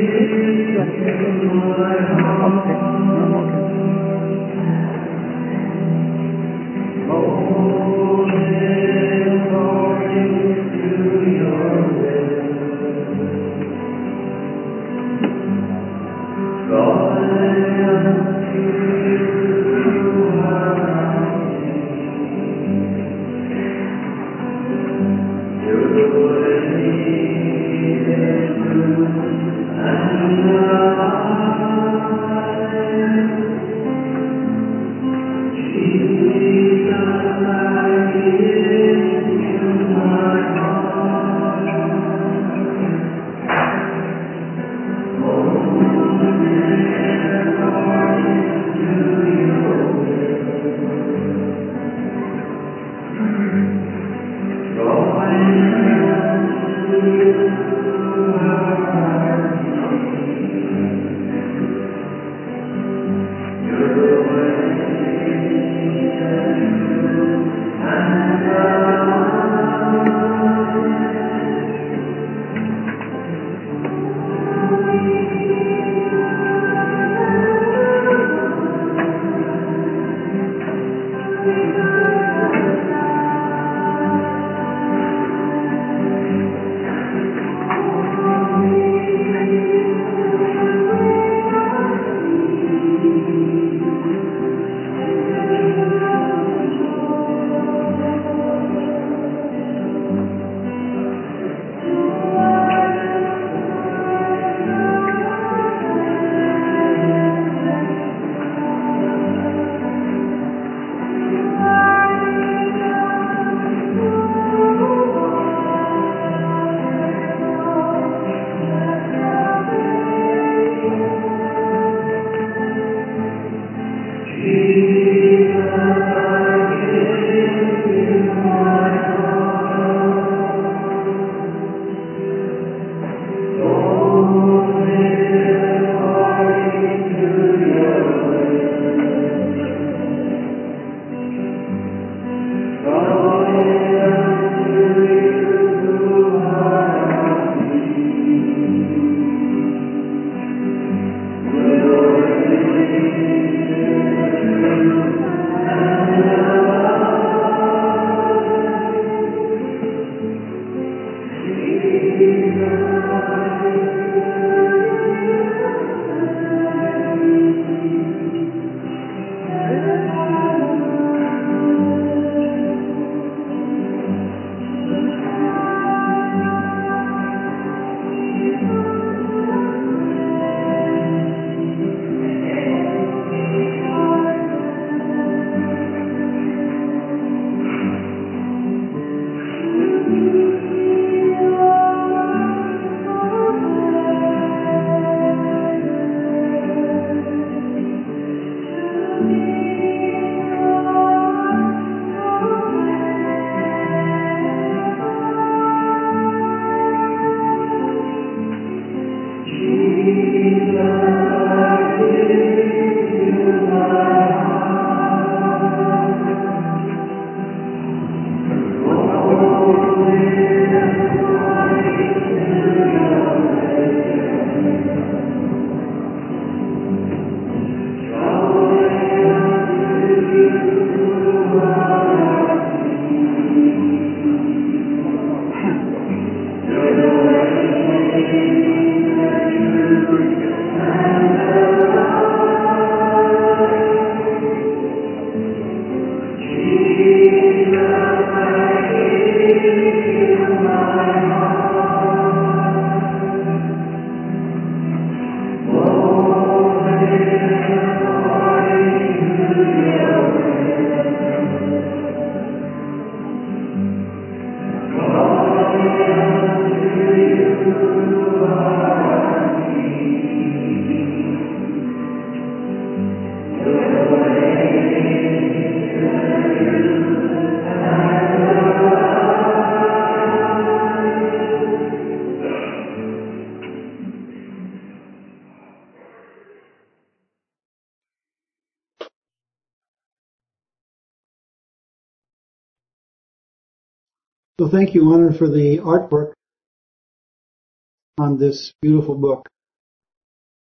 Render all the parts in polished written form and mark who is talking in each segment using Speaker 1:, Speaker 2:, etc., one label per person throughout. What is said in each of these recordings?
Speaker 1: So thank you, Honor, for the artwork on this beautiful book.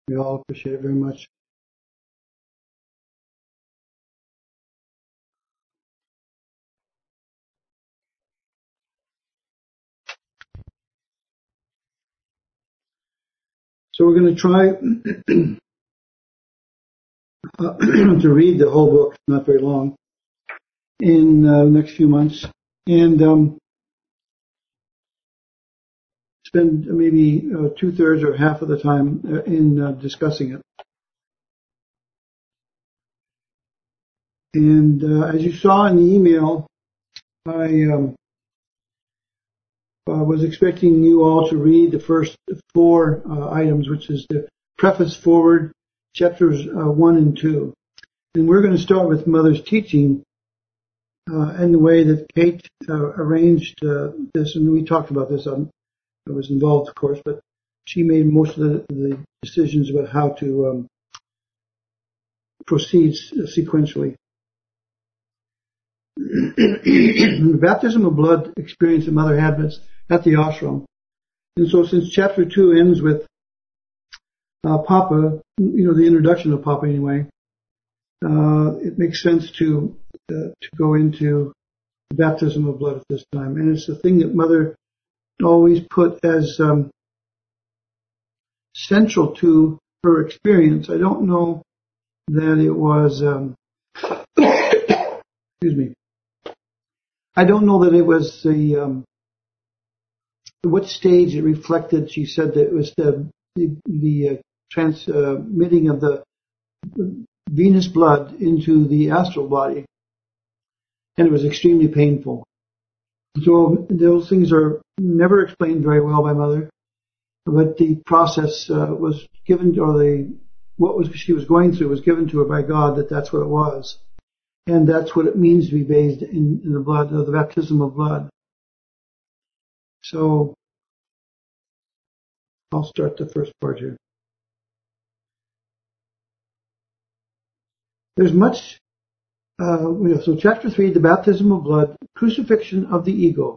Speaker 1: We all appreciate it very much. So we're going to try to read the whole book, not very long, in the next few months, and spend maybe 2/3 or half of the time in discussing it. And as you saw in the email, I was expecting you all to read the first 4 items, which is the preface forward, chapters 1 and 2. And we're going to start with Mother's teaching and the way that Kate arranged this. And we talked about this. I was involved, of course, but she made most of the decisions about how to proceed sequentially. The baptism of blood experience that Mother had was at the ashram. And so since chapter 2 ends with Papa, the introduction of Papa anyway, it makes sense to go into the baptism of blood at this time. And it's the thing that Mother always put as central to her experience. I don't know that it was, excuse me. I don't know that it was what stage it reflected. She said that it was the transmitting of the venous blood into the astral body, and it was extremely painful. So those things are never explained very well by Mother, but the process was given, or she was going through was given to her by God, that's what it was. And that's what it means to be bathed in the blood, the baptism of blood. So I'll start the first part here. There's much, so chapter 3, the baptism of blood, crucifixion of the ego.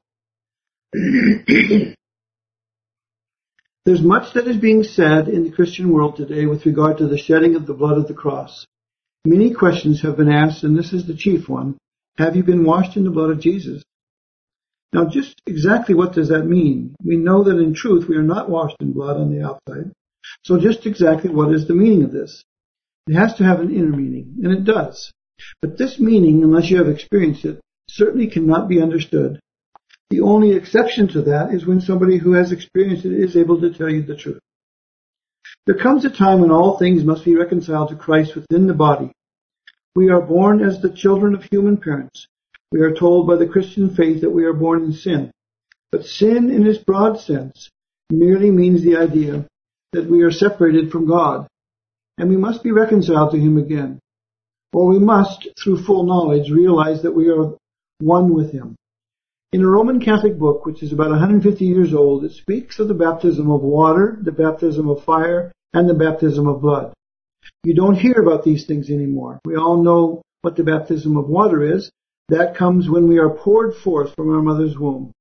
Speaker 1: There's much that is being said in the Christian world today with regard to the shedding of the blood of the cross. Many questions have been asked, and this is the chief one. Have you been washed in the blood of Jesus? Now, just exactly what does that mean? We know that in truth we are not washed in blood on the outside. So just exactly what is the meaning of this? It has to have an inner meaning, and it does. But this meaning, unless you have experienced it, certainly cannot be understood. The only exception to that is when somebody who has experienced it is able to tell you the truth. There comes a time when all things must be reconciled to Christ within the body. We are born as the children of human parents. We are told by the Christian faith that we are born in sin. But sin in its broad sense merely means the idea that we are separated from God, and we must be reconciled to Him again. Or we must, through full knowledge, realize that we are one with Him. In a Roman Catholic book, which is about 150 years old, it speaks of the baptism of water, the baptism of fire, and the baptism of blood. You don't hear about these things anymore. We all know what the baptism of water is. That comes when we are poured forth from our mother's womb.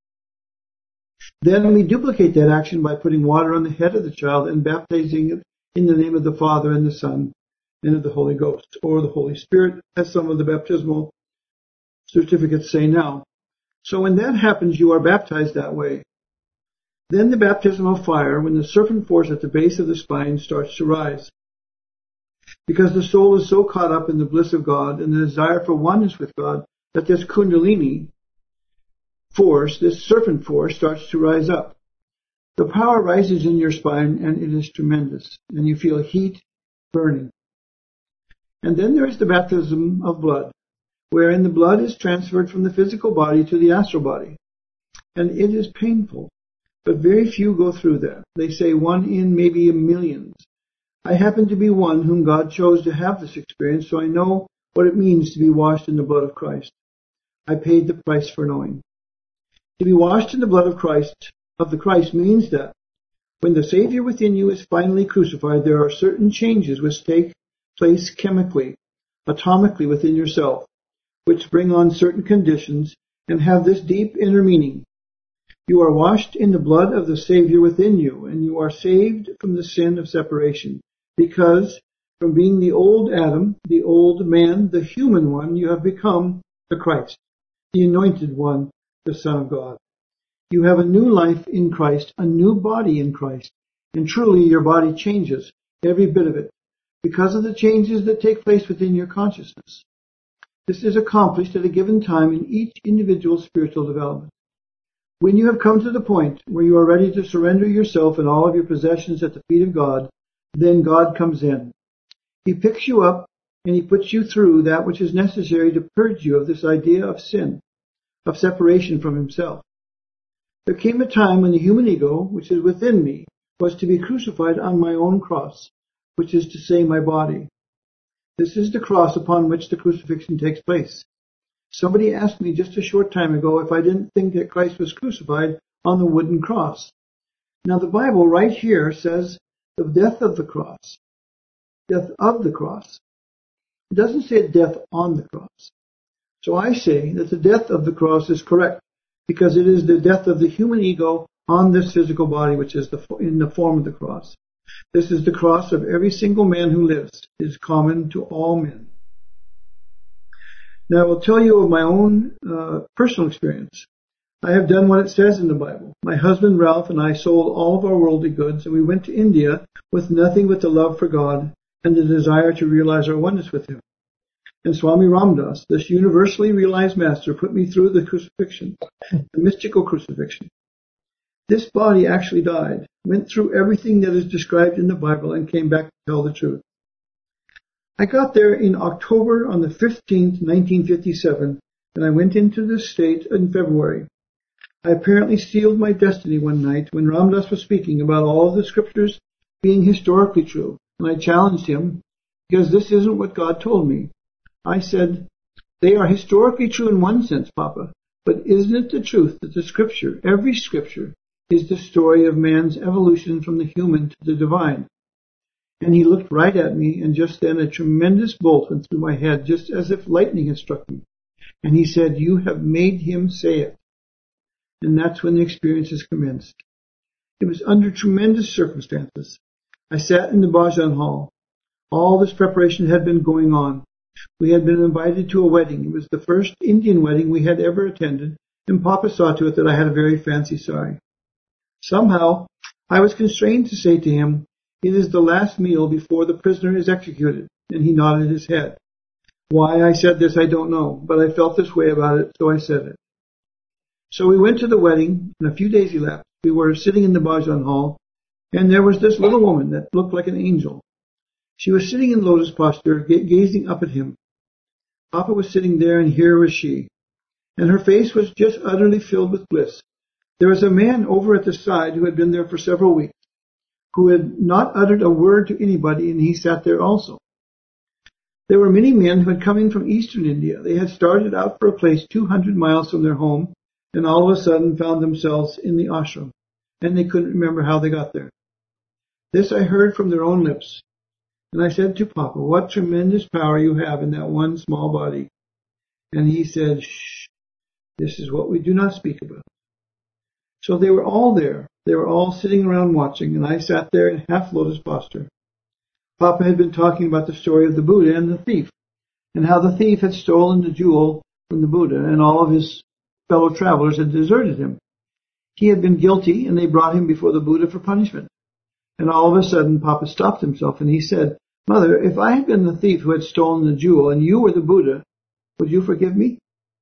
Speaker 1: Then we duplicate that action by putting water on the head of the child and baptizing it in the name of the Father and the Son and of the Holy Ghost, or the Holy Spirit, as some of the baptismal certificates say now. So when that happens, you are baptized that way. Then the baptism of fire, when the serpent force at the base of the spine starts to rise. Because the soul is so caught up in the bliss of God and the desire for oneness with God that this kundalini force, this serpent force, starts to rise up. The power rises in your spine and it is tremendous, and you feel heat burning. And then there is the baptism of blood, wherein the blood is transferred from the physical body to the astral body. And it is painful, but very few go through that. They say 1 in maybe a millions. I happen to be one whom God chose to have this experience, so I know what it means to be washed in the blood of Christ. I paid the price for knowing. To be washed in the blood of the Christ means that when the Savior within you is finally crucified, there are certain changes which take place chemically, atomically within yourself, which bring on certain conditions and have this deep inner meaning. You are washed in the blood of the Savior within you, and you are saved from the sin of separation, because from being the old Adam, the old man, the human one, you have become the Christ, the anointed one, the Son of God. You have a new life in Christ, a new body in Christ, and truly your body changes, every bit of it, because of the changes that take place within your consciousness. This is accomplished at a given time in each individual's spiritual development. When you have come to the point where you are ready to surrender yourself and all of your possessions at the feet of God, then God comes in. He picks you up and He puts you through that which is necessary to purge you of this idea of sin, of separation from Himself. There came a time when the human ego, which is within me, was to be crucified on my own cross, which is to say my body. This is the cross upon which the crucifixion takes place. Somebody asked me just a short time ago if I didn't think that Christ was crucified on the wooden cross. Now the Bible right here says the death of the cross. Death of the cross. It doesn't say death on the cross. So I say that the death of the cross is correct because it is the death of the human ego on this physical body which is in the form of the cross. This is the cross of every single man who lives. It is common to all men. Now I will tell you of my own personal experience. I have done what it says in the Bible. My husband Ralph and I sold all of our worldly goods and we went to India with nothing but the love for God and the desire to realize our oneness with Him. And Swami Ramdas, this universally realized master, put me through the crucifixion, the mystical crucifixion. This body actually died, went through everything that is described in the Bible, and came back to tell the truth. I got there in October on the 15th, 1957, and I went into this state in February. I apparently sealed my destiny one night when Ramdas was speaking about all of the scriptures being historically true, and I challenged him, because this isn't what God told me. I said, they are historically true in one sense, Papa, but isn't it the truth that the scripture, every scripture, is the story of man's evolution from the human to the divine? And he looked right at me, and just then a tremendous bolt went through my head, just as if lightning had struck me. And he said, you have made him say it. And that's when the experiences commenced. It was under tremendous circumstances. I sat in the Bhajan hall. All this preparation had been going on. We had been invited to a wedding. It was the first Indian wedding we had ever attended, and Papa saw to it that I had a very fancy sari. Somehow, I was constrained to say to him, it is the last meal before the prisoner is executed, and he nodded his head. Why I said this I don't know, but I felt this way about it, so I said it. So we went to the wedding, and a few days elapsed. We were sitting in the Bhajan hall, and there was this little woman that looked like an angel. She was sitting in lotus posture, gazing up at him. Papa was sitting there, and here was she. And her face was just utterly filled with bliss. There was a man over at the side who had been there for several weeks, who had not uttered a word to anybody, and he sat there also. There were many men who had come in from eastern India. They had started out for a place 200 miles from their home, and all of a sudden found themselves in the ashram, and they couldn't remember how they got there. This I heard from their own lips. And I said to Papa, what tremendous power you have in that one small body. And he said, shh, this is what we do not speak about. So they were all there. They were all sitting around watching, and I sat there in half lotus posture. Papa had been talking about the story of the Buddha and the thief, and how the thief had stolen the jewel from the Buddha, and all of his fellow travelers had deserted him. He had been guilty, and they brought him before the Buddha for punishment. And all of a sudden, Papa stopped himself, and he said, Mother, if I had been the thief who had stolen the jewel and you were the Buddha, would you forgive me?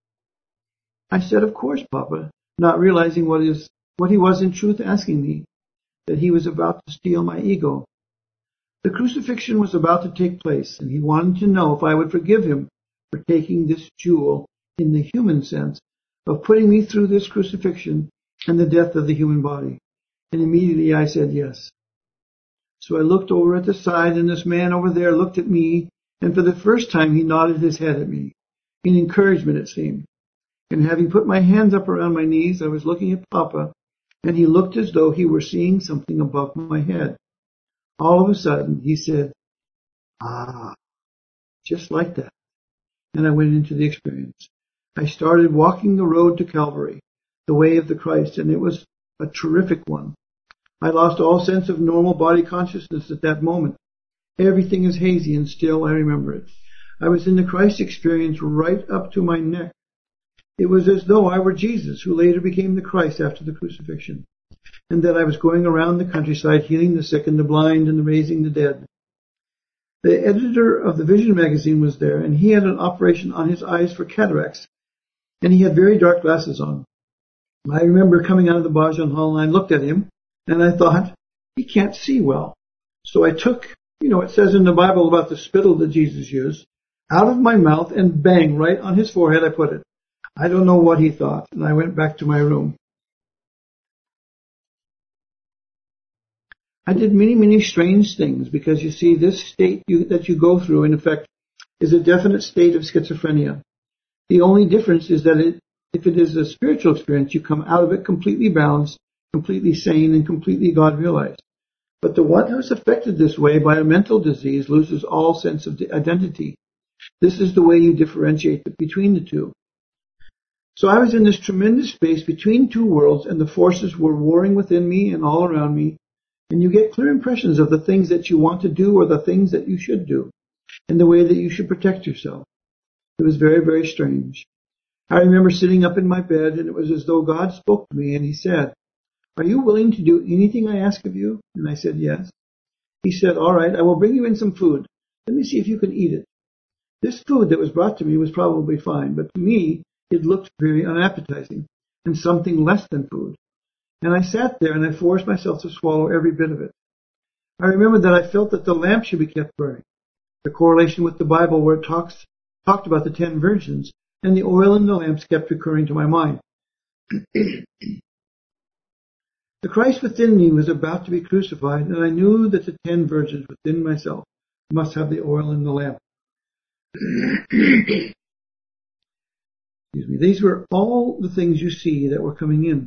Speaker 1: I said, of course, Papa, not realizing what he was in truth asking me, that he was about to steal my ego. The crucifixion was about to take place, and he wanted to know if I would forgive him for taking this jewel in the human sense of putting me through this crucifixion and the death of the human body. And immediately I said yes. So I looked over at the side, and this man over there looked at me, and for the first time he nodded his head at me, in encouragement it seemed. And having put my hands up around my knees, I was looking at Papa, and he looked as though he were seeing something above my head. All of a sudden, he said, ah, just like that. And I went into the experience. I started walking the road to Calvary, the way of the Christ, and it was a terrific one. I lost all sense of normal body consciousness at that moment. Everything is hazy and still I remember it. I was in the Christ experience right up to my neck. It was as though I were Jesus, who later became the Christ after the crucifixion, and that I was going around the countryside healing the sick and the blind and raising the dead. The editor of the Vision magazine was there, and he had an operation on his eyes for cataracts, and he had very dark glasses on. I remember coming out of the Bajan Hall, and I looked at him, and I thought, he can't see well. So I took, it says in the Bible about the spittle that Jesus used, out of my mouth, and bang, right on his forehead I put it. I don't know what he thought, and I went back to my room. I did many, many strange things because, you see, this state that you go through, in effect, is a definite state of schizophrenia. The only difference is that if it is a spiritual experience, you come out of it completely balanced, completely sane, and completely God-realized. But the one who is affected this way by a mental disease loses all sense of identity. This is the way you differentiate between the two. So I was in this tremendous space between two worlds, and the forces were warring within me and all around me. And you get clear impressions of the things that you want to do or the things that you should do, and the way that you should protect yourself. It was very, very strange. I remember sitting up in my bed, and it was as though God spoke to me, and he said, "Are you willing to do anything I ask of you?" And I said, "Yes." He said, "All right, I will bring you in some food. Let me see if you can eat it." This food that was brought to me was probably fine, but to me, it looked very unappetizing, and something less than food. And I sat there and I forced myself to swallow every bit of it. I remember that I felt that the lamp should be kept burning. The correlation with the Bible where it talked about the 10 virgins, and the oil in the lamps kept recurring to my mind. The Christ within me was about to be crucified, and I knew that the 10 virgins within myself must have the oil in the lamp. Excuse me. These were all the things you see that were coming in.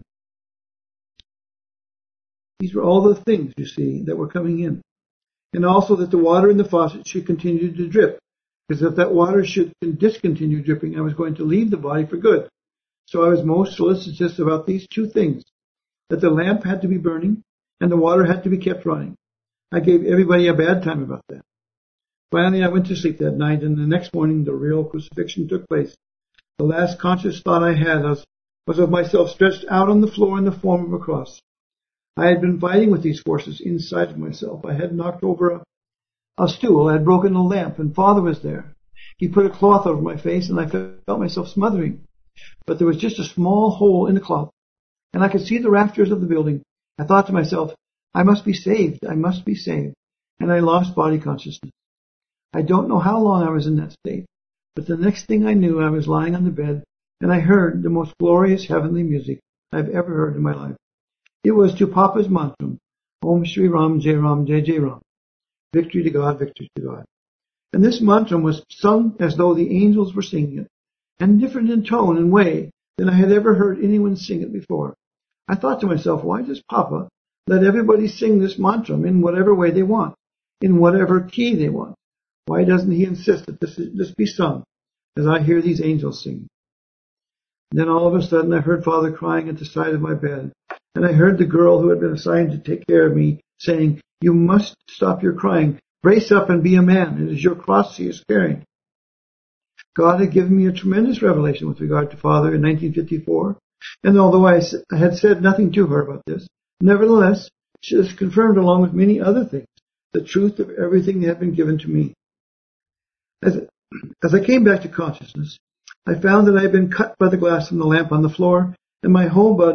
Speaker 1: These were all the things, you see, that were coming in. And also that the water in the faucet should continue to drip. Because if that water should discontinue dripping, I was going to leave the body for good. So I was most solicitous about these two things. That the lamp had to be burning, and the water had to be kept running. I gave everybody a bad time about that. Finally, I went to sleep that night, and the next morning the real crucifixion took place. The last conscious thought I had was of myself stretched out on the floor in the form of a cross. I had been fighting with these forces inside of myself. I had knocked over a stool, I had broken a lamp, and Father was there. He put a cloth over my face, and I felt myself smothering. But there was just a small hole in the cloth, and I could see the rafters of the building. I thought to myself, I must be saved, I must be saved. And I lost body consciousness. I don't know how long I was in that state, but the next thing I knew, I was lying on the bed, and I heard the most glorious heavenly music I've ever heard in my life. It was to Papa's mantram, Om Shri Ram Jai Ram Jai Jai Ram. Victory to God, victory to God. And this mantram was sung as though the angels were singing it, and different in tone and way than I had ever heard anyone sing it before. I thought to myself, why does Papa let everybody sing this mantram in whatever way they want, in whatever key they want? Why doesn't he insist that this be sung as I hear these angels sing? And then all of a sudden I heard Father crying at the side of my bed. And I heard the girl who had been assigned to take care of me saying, "You must stop your crying. Brace up and be a man. It is your cross he is carrying." God had given me a tremendous revelation with regard to Father in 1954. And although I had said nothing to her about this, nevertheless, she has confirmed along with many other things the truth of everything that had been given to me. As I came back to consciousness, I found that I had been cut by the glass from the lamp on the floor, and my whole bed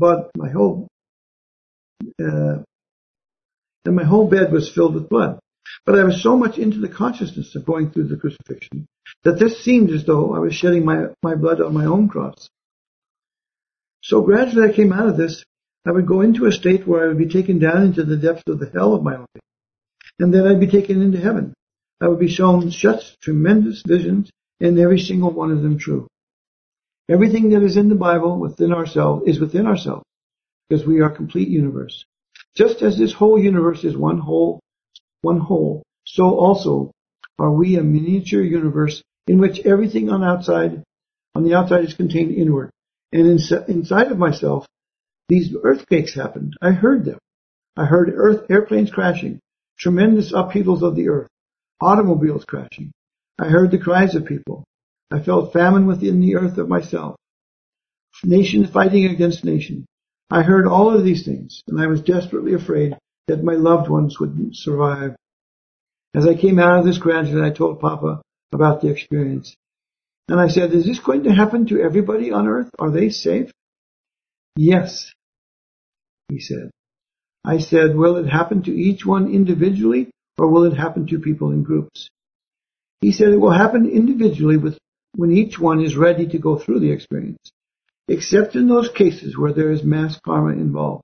Speaker 1: was filled with blood. But I was so much into the consciousness of going through the crucifixion that this seemed as though I was shedding my blood on my own cross. So gradually I came out of this. I would go into a state where I would be taken down into the depths of the hell of my life, and then I'd be taken into heaven. I would be shown such tremendous visions, and every single one of them true. Everything that is in the Bible within ourselves is within ourselves, because we are a complete universe. Just as this whole universe is one whole, so also are we a miniature universe in which everything on the outside is contained inward. And inside of myself, these earthquakes happened. I heard them. I heard airplanes crashing, tremendous upheavals of the earth, automobiles crashing. I heard the cries of people. I felt famine within the earth of myself, nation fighting against nation. I heard all of these things, and I was desperately afraid that my loved ones wouldn't survive. As I came out of this gradually, I told Papa about the experience. And I said, is this going to happen to everybody on earth? Are they safe? Yes, he said. I said, will it happen to each one individually, or will it happen to people in groups? He said it will happen individually when each one is ready to go through the experience, except in those cases where there is mass karma involved.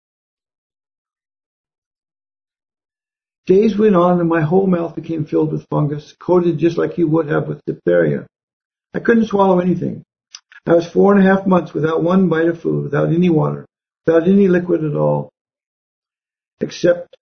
Speaker 1: Days went on and my whole mouth became filled with fungus, coated just like you would have with diphtheria. I couldn't swallow anything. I was 4.5 months without one bite of food, without any water, without any liquid at all, except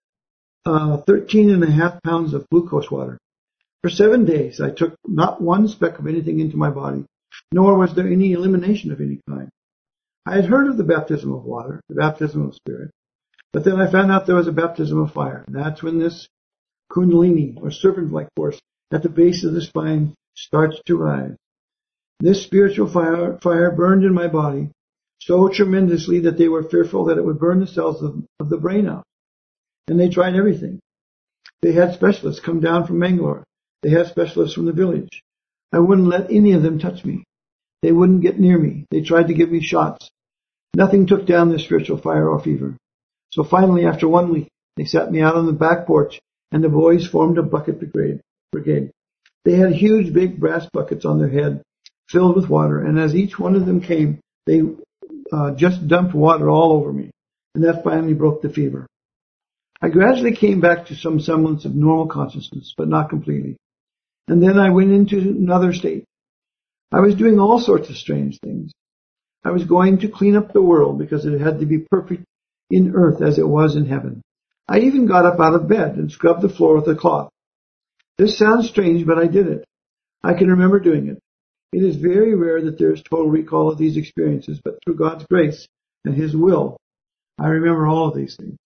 Speaker 1: 13.5 pounds of glucose water. For 7 days, I took not one speck of anything into my body, nor was there any elimination of any kind. I had heard of the baptism of water, the baptism of spirit, but then I found out there was a baptism of fire. And that's when this kundalini, or serpent-like force, at the base of the spine starts to rise. This spiritual fire burned in my body so tremendously that they were fearful that it would burn the cells of the brain out. And they tried everything. They had specialists come down from Mangalore. They had specialists from the village. I wouldn't let any of them touch me. They wouldn't get near me. They tried to give me shots. Nothing took down the spiritual fire or fever. So finally, after 1 week, they sat me out on the back porch, and the boys formed a bucket brigade. They had huge, big brass buckets on their head, filled with water, and as each one of them came, they just dumped water all over me, and that finally broke the fever. I gradually came back to some semblance of normal consciousness, but not completely. And then I went into another state. I was doing all sorts of strange things. I was going to clean up the world because it had to be perfect in earth as it was in heaven. I even got up out of bed and scrubbed the floor with a cloth. This sounds strange, but I did it. I can remember doing it. It is very rare that there is total recall of these experiences, but through God's grace and His will, I remember all of these things.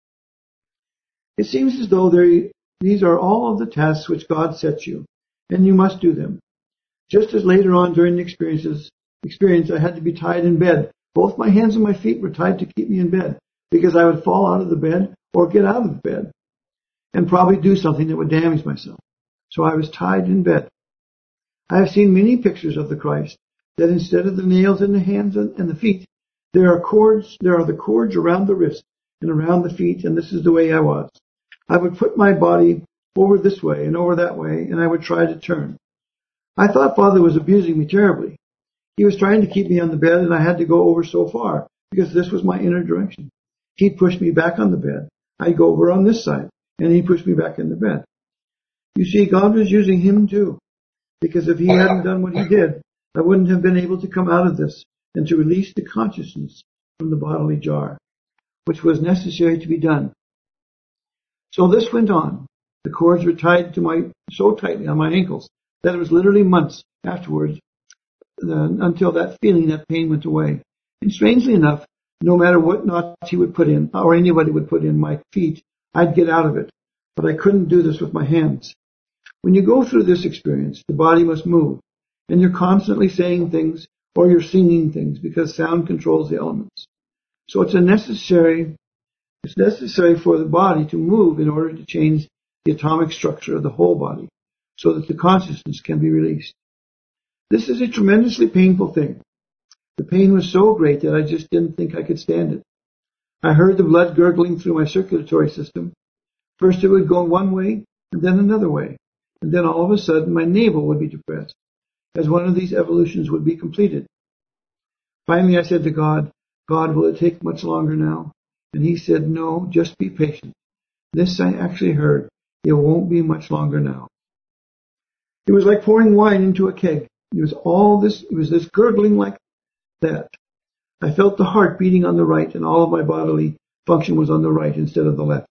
Speaker 1: It seems as though these are all of the tasks which God sets you, and you must do them. Just as later on during the experience, I had to be tied in bed. Both my hands and my feet were tied to keep me in bed, because I would fall out of the bed or get out of the bed and probably do something that would damage myself. So I was tied in bed. I have seen many pictures of the Christ that instead of the nails in the hands and the feet, there are the cords around the wrist and around the feet, and this is the way I was. I would put my body over this way and over that way, and I would try to turn. I thought Father was abusing me terribly. He was trying to keep me on the bed, and I had to go over so far, because this was my inner direction. He'd push me back on the bed. I'd go over on this side, and he'd push me back in the bed. You see, God was using him too, because if he hadn't done what he did, I wouldn't have been able to come out of this and to release the consciousness from the bodily jar, which was necessary to be done. So this went on. The cords were tied to so tightly on my ankles that it was literally months afterwards until that feeling, that pain went away. And strangely enough, no matter what knots he would put in, or anybody would put in my feet, I'd get out of it. But I couldn't do this with my hands. When you go through this experience, the body must move, and you're constantly saying things or you're singing things because sound controls the elements. So it's necessary for the body to move in order to change the atomic structure of the whole body so that the consciousness can be released. This is a tremendously painful thing. The pain was so great that I just didn't think I could stand it. I heard the blood gurgling through my circulatory system. First it would go one way, and then another way. And then all of a sudden my navel would be depressed, as one of these evolutions would be completed. Finally I said to God, God, will it take much longer now? And he said, no, just be patient. This I actually heard. It won't be much longer now. It was like pouring wine into a keg. It was this gurgling like that. I felt the heart beating on the right, and all of my bodily function was on the right instead of the left.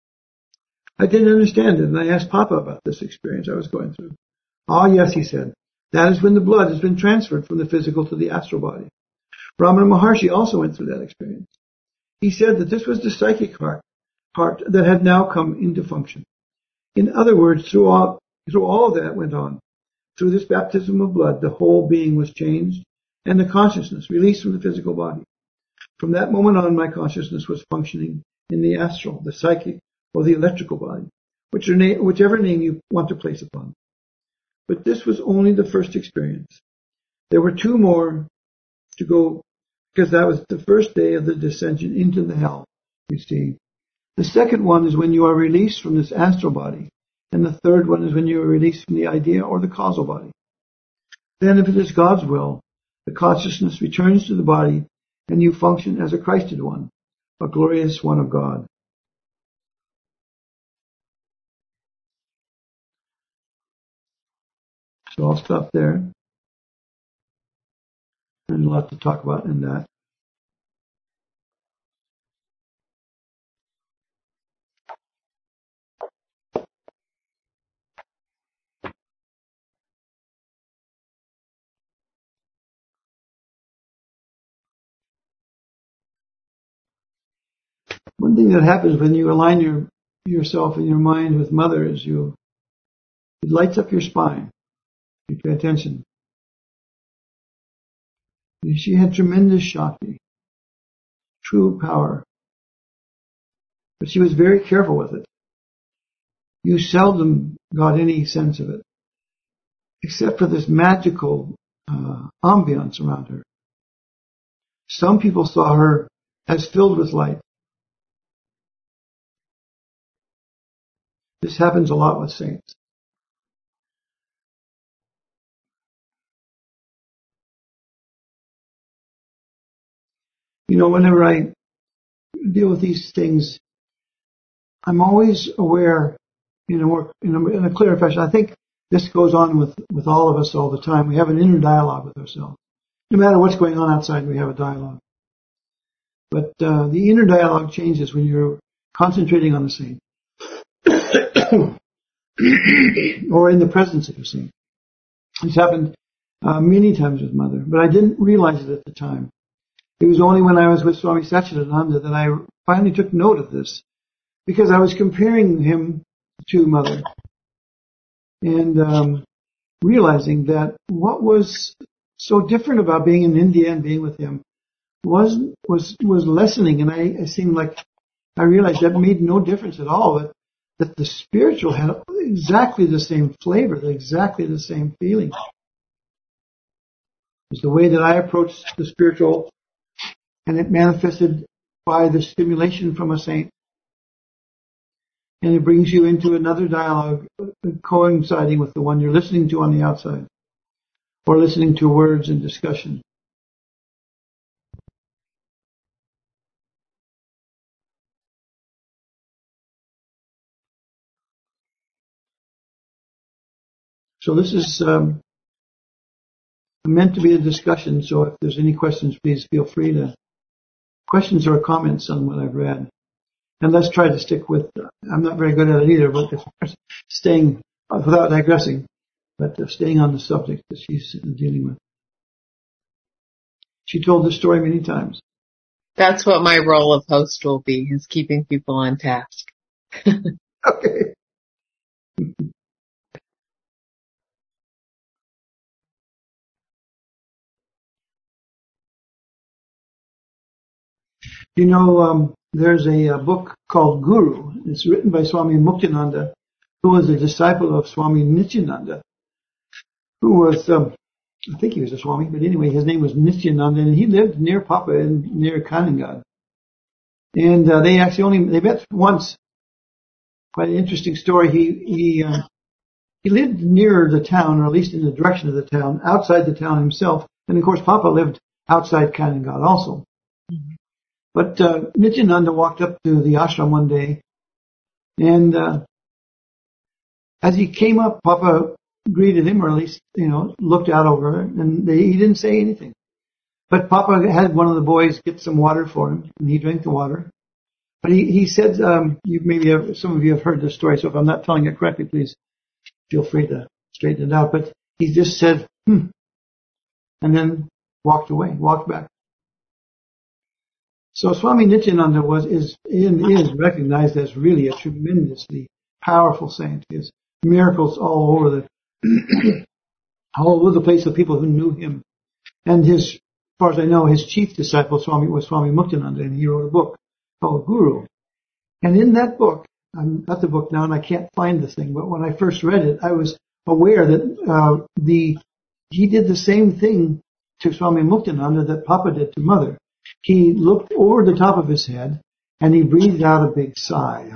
Speaker 1: I didn't understand it, and I asked Papa about this experience I was going through. Ah, yes, he said. That is when the blood has been transferred from the physical to the astral body. Ramana Maharshi also went through that experience. He said that this was the psychic heart part that had now come into function. In other words, through all that went on, through this baptism of blood, the whole being was changed, and the consciousness released from the physical body. From that moment on, my consciousness was functioning in the astral, the psychic, or the electrical body, whichever name you want to place upon. But this was only the first experience. There were two more to go, because that was the first day of the descension into the hell, you see. The second one is when you are released from this astral body, and the third one is when you are released from the idea or the causal body. Then, if it is God's will, the consciousness returns to the body, and you function as a Christed one, a glorious one of God. So I'll stop there. And a lot to talk about in that. One thing that happens when you align yourself and your mind with Mother is it lights up your spine. You pay attention. She had tremendous Shakti, true power. But she was very careful with it. You seldom got any sense of it, except for this magical ambiance around her. Some people saw her as filled with light. This happens a lot with saints. You know, whenever I deal with these things, I'm always aware in a clearer fashion. I think this goes on with all of us all the time. We have an inner dialogue with ourselves. No matter what's going on outside, we have a dialogue. But the inner dialogue changes when you're concentrating on the saint. Or in the presence of your saint. It's happened many times with Mother, but I didn't realize it at the time. It was only when I was with Swami Satchidananda that I finally took note of this, because I was comparing him to Mother and realizing that what was so different about being in India and being with him was lessening, and I seemed like I realized that made no difference at all. That the spiritual had exactly the same flavor, exactly the same feeling. It was the way that I approached the spiritual, and it manifested by the stimulation from a saint. And it brings you into another dialogue coinciding with the one you're listening to on the outside, or listening to words and discussion. So this is meant to be a discussion, so if there's any questions, please feel free to questions or comments on what I've read. And let's try to stick with, I'm not very good at it either, but staying, without digressing, but staying on the subject that she's dealing with. She told this story many times.
Speaker 2: That's what my role of host will be, is keeping people on task.
Speaker 1: Okay. You know, there's a book called Guru. It's written by Swami Muktananda, who was a disciple of Swami Nityananda, who was, I think he was a Swami, but anyway, his name was Nityananda, and he lived near Papa and near Kanangad. And they met once. Quite an interesting story. He lived near the town, or at least in the direction of the town, outside the town himself. And of course, Papa lived outside Kanangad also. Mm-hmm. But Nityananda walked up to the ashram one day, and as he came up, Papa greeted him, or at least, looked out over it, and he didn't say anything. But Papa had one of the boys get some water for him, and he drank the water. But he said, some of you have heard this story, so if I'm not telling it correctly, please feel free to straighten it out. But he just said, and then walked back. So Swami Nityananda is recognized as really a tremendously powerful saint. His miracles all over the place of people who knew him. And as far as I know, his chief disciple was Swami Muktananda, and he wrote a book called Guru. And in that book, I'm at the book now and I can't find the thing, but when I first read it, I was aware that he did the same thing to Swami Muktananda that Papa did to Mother. He looked over the top of his head and he breathed out a big sigh.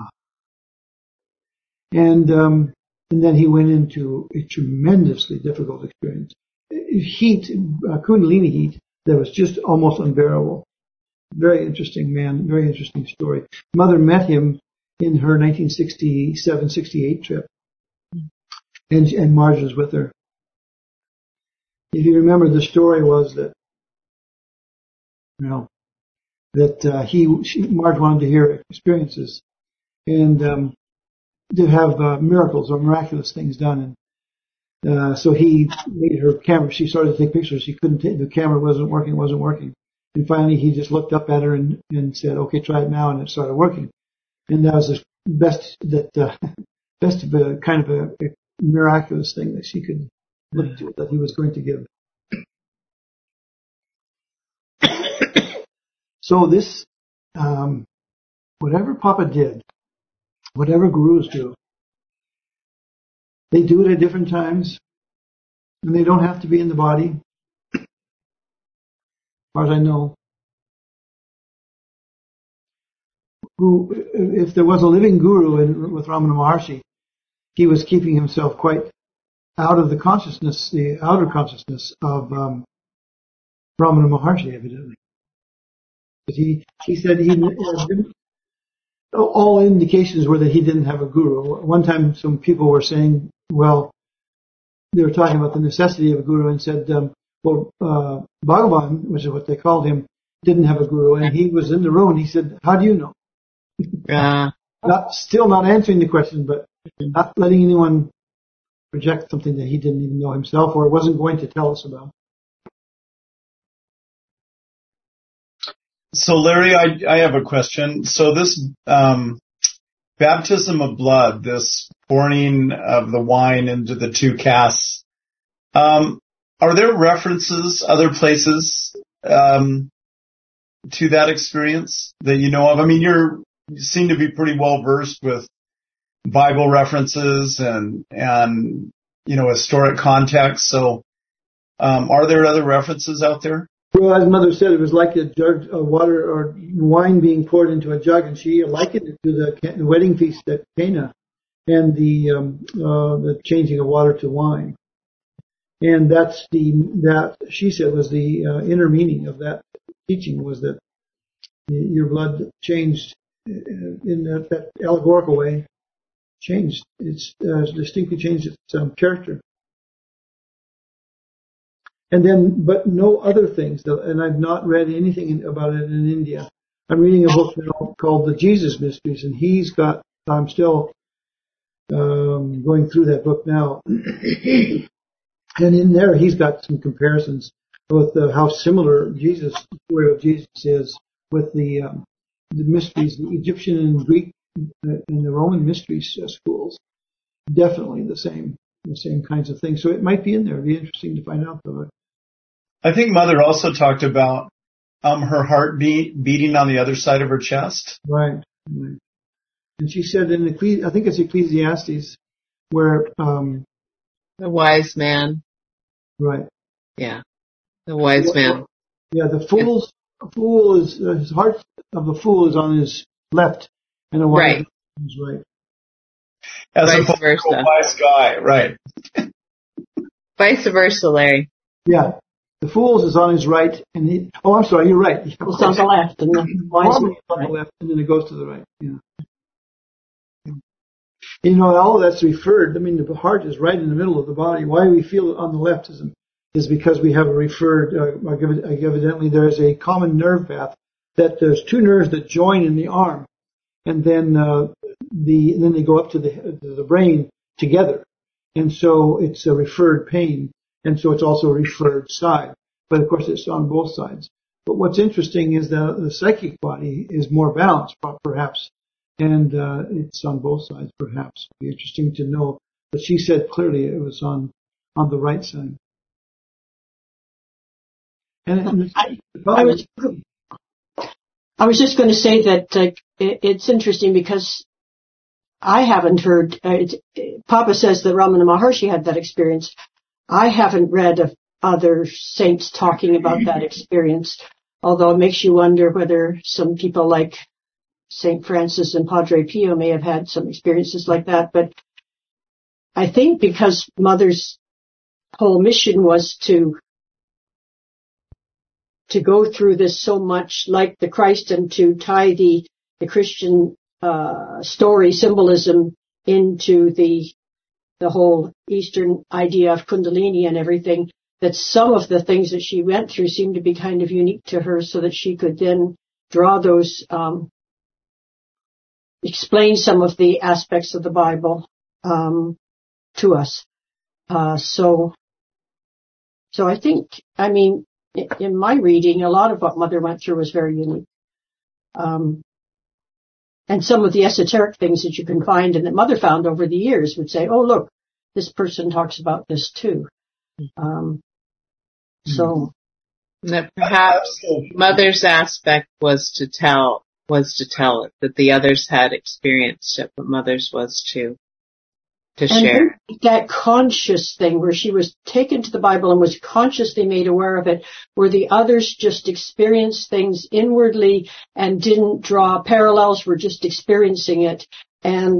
Speaker 1: And then he went into a tremendously difficult experience. Heat, Kundalini heat, that was just almost unbearable. Very interesting man, very interesting story. Mother met him in her 1967-68 trip. And Marge was with her. If you remember, the story was that, Marge wanted to hear experiences and to have miracles or miraculous things done. And so he made her camera. She started to take pictures. She couldn't take, the camera wasn't working. And finally he just looked up at her and said, okay, try it now. And it started working. And that was the best of a kind of a miraculous thing that she could look to, that he was going to give. So this, whatever Papa did, whatever gurus do, they do it at different times, and they don't have to be in the body, as far as I know. If there was a living guru with Ramana Maharshi, he was keeping himself quite out of the consciousness, the outer consciousness of Ramana Maharshi, evidently. But he said all indications were that he didn't have a guru. One time some people were saying, well, they were talking about the necessity of a guru and said, Bhagavan, which is what they called him, didn't have a guru. And he was in the room and he said, how do you know? Still not answering the question, but not letting anyone project something that he didn't even know himself or wasn't going to tell us about.
Speaker 3: So Larry, I have a question. So this baptism of blood, this pouring of the wine into the two casks, are there references, other places, to that experience that you know of? I mean, you seem to be pretty well versed with Bible references and historic context. So, are there other references out there?
Speaker 1: Well, as Mother said, it was like a jug of water or wine being poured into a jug, and she likened it to the wedding feast at Cana and the changing of water to wine. And that she said was the inner meaning of that teaching, was that your blood changed in that allegorical way, changed. It's distinctly changed its character. And then, but no other things, and I've not read anything about it in India. I'm reading a book now called The Jesus Mysteries, and I'm still going through that book now. And in there, he's got some comparisons with how similar the story of Jesus is with the mysteries, the Egyptian and Greek and the Roman mysteries schools. Definitely the same kinds of things. So it might be in there. It'd be interesting to find out, though.
Speaker 3: I think Mother also talked about her heart beating on the other side of her chest.
Speaker 1: Right. And she said I think it's Ecclesiastes, where
Speaker 2: the wise man.
Speaker 1: Right.
Speaker 2: Yeah. The wise man.
Speaker 1: Yeah, the fool is his heart of the fool is on his left, and the wise man on his right.
Speaker 3: As
Speaker 2: vice
Speaker 3: opposed
Speaker 2: versa.
Speaker 3: to a wise guy, right?
Speaker 2: Vice versa, Larry.
Speaker 1: Yeah. The fool is on his right, and I'm sorry, you're right.
Speaker 4: It's on the left, and the wise man
Speaker 1: on the left, and then it goes to the right. Yeah. All of that's referred. I mean, the heart is right in the middle of the body. Why we feel it on the left is because we have a referred. Evidently, there is a common nerve path that there's two nerves that join in the arm, and then then they go up to the brain together, and so it's a referred pain. And so it's also a referred side. But of course it's on both sides. But what's interesting is that the psychic body is more balanced, perhaps, and it's on both sides, perhaps. It'd be interesting to know. But she said clearly it was on the right side. And
Speaker 4: I was just going to say that it's interesting because I haven't heard. Papa says that Ramana Maharshi had that experience. I haven't read of other saints talking about that experience, although it makes you wonder whether some people like St. Francis and Padre Pio may have had some experiences like that. But I think because Mother's whole mission was to go through this so much like the Christ and to tie the Christian story symbolism into the whole Eastern idea of Kundalini and everything, that some of the things that she went through seemed to be kind of unique to her, so that she could then draw those, explain some of the aspects of the Bible to us. So I think, I mean, in my reading, a lot of what Mother went through was very unique. And some of the esoteric things that you can find and that Mother found over the years would say, oh, look, this person talks about this too. So
Speaker 2: that perhaps Mother's aspect was to tell it, that the others had experienced it, but Mother's was to share.
Speaker 4: And that conscious thing where she was taken to the Bible and was consciously made aware of it, where the others just experienced things inwardly and didn't draw parallels, were just experiencing it. And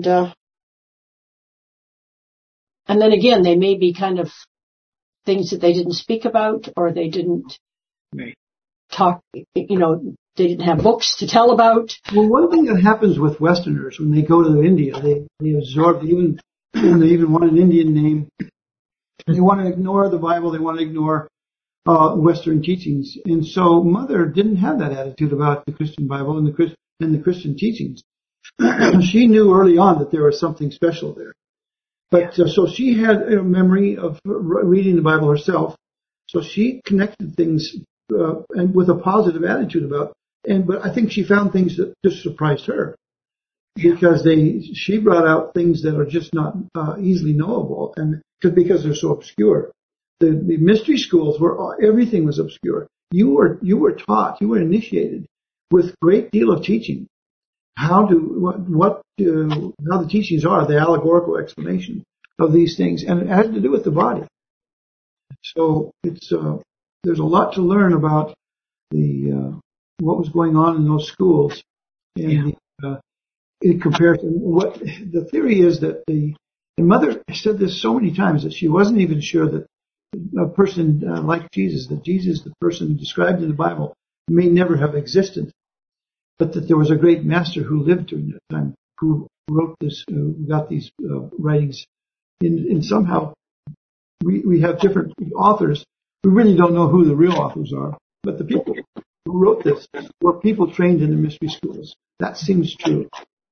Speaker 4: then again, they may be kind of things that they didn't speak about, or they didn't talk, they didn't have books to tell about.
Speaker 1: Well, one thing that happens with Westerners when they go to India, they absorb they even want an Indian name. They want to ignore the Bible. They want to ignore Western teachings. And so Mother didn't have that attitude about the Christian Bible and the Christian teachings. She knew early on that there was something special there. But so she had a memory of reading the Bible herself. So she connected things and with a positive attitude about. But I think she found things that just surprised her. Because she brought out things that are just not easily knowable, and because they're so obscure. The mystery schools everything was obscure. You were taught, you were initiated with great deal of teaching. How the teachings are, the allegorical explanation of these things, and it has to do with the body. So there's a lot to learn about what was going on in those schools, and in comparison, what the theory is that and Mother said this so many times that she wasn't even sure that a person like Jesus, that Jesus, the person described in the Bible, may never have existed, but that there was a great master who lived during that time, who wrote this, got these writings. And somehow we have different authors. We really don't know who the real authors are, but the people who wrote this were people trained in the mystery schools. That seems true.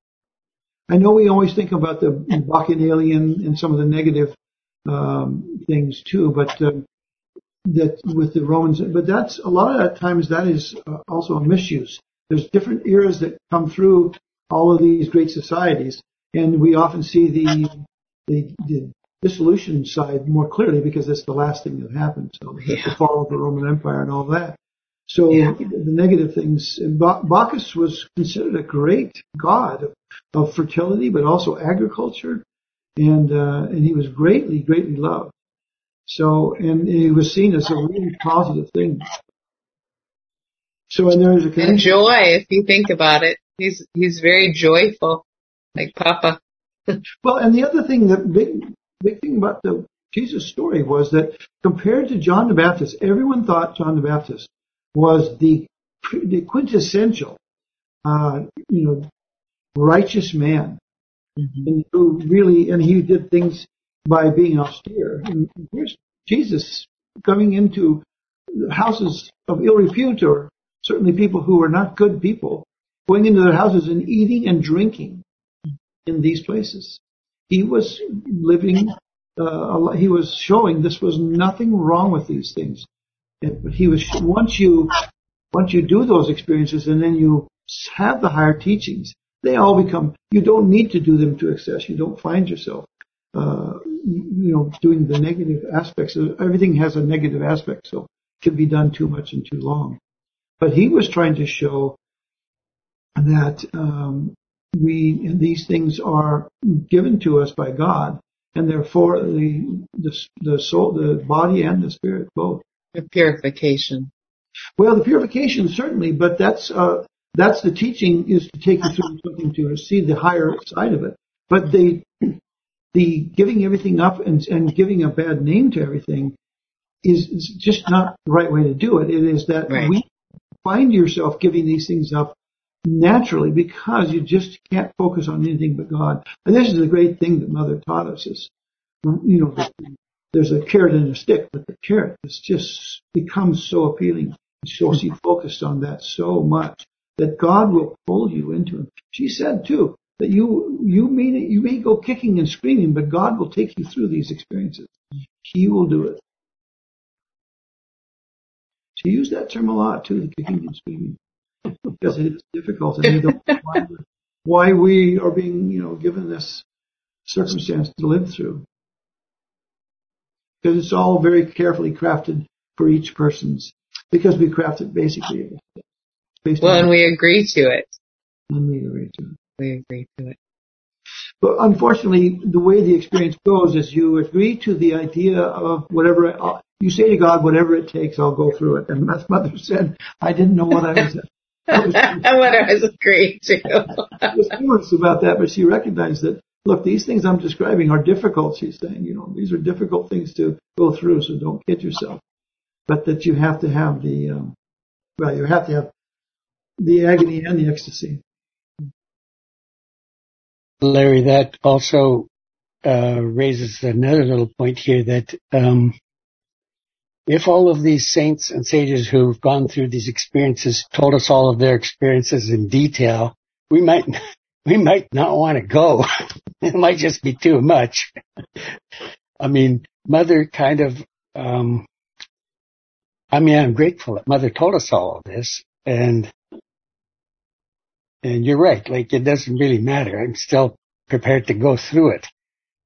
Speaker 1: I know we always think about the Bacchanalian and some of the negative things too, but that with the Romans, but that's a lot of times that is also a misuse. There's different eras that come through all of these great societies, and we often see the dissolution side more clearly because it's the last thing that happened. So the fall of the Roman Empire and all that. So the negative things, Bacchus was considered a great god of fertility, but also agriculture, and he was greatly, greatly loved. So, and he was seen as a really positive thing. So, and there's
Speaker 2: and joy, if you think about it, he's very joyful, like Papa.
Speaker 1: Well, and the other thing, the big thing about the Jesus story was that compared to John the Baptist, everyone thought John the Baptist was the quintessential, righteous man, and who really, and he did things by being austere. And here's Jesus coming into houses of ill repute, or certainly people who were not good people, going into their houses and eating and drinking in these places. He was living, he was showing this was nothing wrong with these things. He was, once you once you do those experiences and then you have the higher teachings, they all become, you don't need to do them to excess. You don't find yourself, doing the negative aspects. Everything has a negative aspect, so it can be done too much and too long. But he was trying to show that these things are given to us by God, and therefore the soul, the body, and the spirit both.
Speaker 2: The purification.
Speaker 1: Well, the purification certainly, but that's the teaching, is to take you through something to see the higher side of it. But the giving everything up and giving a bad name to everything is just not the right way to do it. It is that we find yourself giving these things up naturally because you just can't focus on anything but God. And this is the great thing that Mother taught us is, there's a carrot and a stick, but the carrot has just becomes so appealing. So she focused on that so much that God will pull you into it. She said too that you may go kicking and screaming, but God will take you through these experiences. He will do it. She used that term a lot too, the kicking and screaming, because it is difficult, and we don't know why we are being, given this circumstance to live through. Because it's all very carefully crafted for each person's. Because we craft it basically.
Speaker 2: And we agree to it.
Speaker 1: And we agree to it.
Speaker 2: We agree to it.
Speaker 1: But unfortunately, the way the experience goes is you agree to the idea of whatever, you say to God, whatever it takes, I'll go through it. And as Mother said, I didn't know what I was
Speaker 2: what I was agreeing to.
Speaker 1: I was humorous about that, but she recognized that, look, these things I'm describing are difficult, she's saying. These are difficult things to go through, so don't kid yourself. But that you have to have the agony and the ecstasy.
Speaker 5: Larry, that also raises another little point here that if all of these saints and sages who've gone through these experiences told us all of their experiences in detail, we might not want to go. It might just be too much. I mean, Mother kind of, I'm grateful that Mother told us all of this, and you're right, like it doesn't really matter. I'm still prepared to go through it.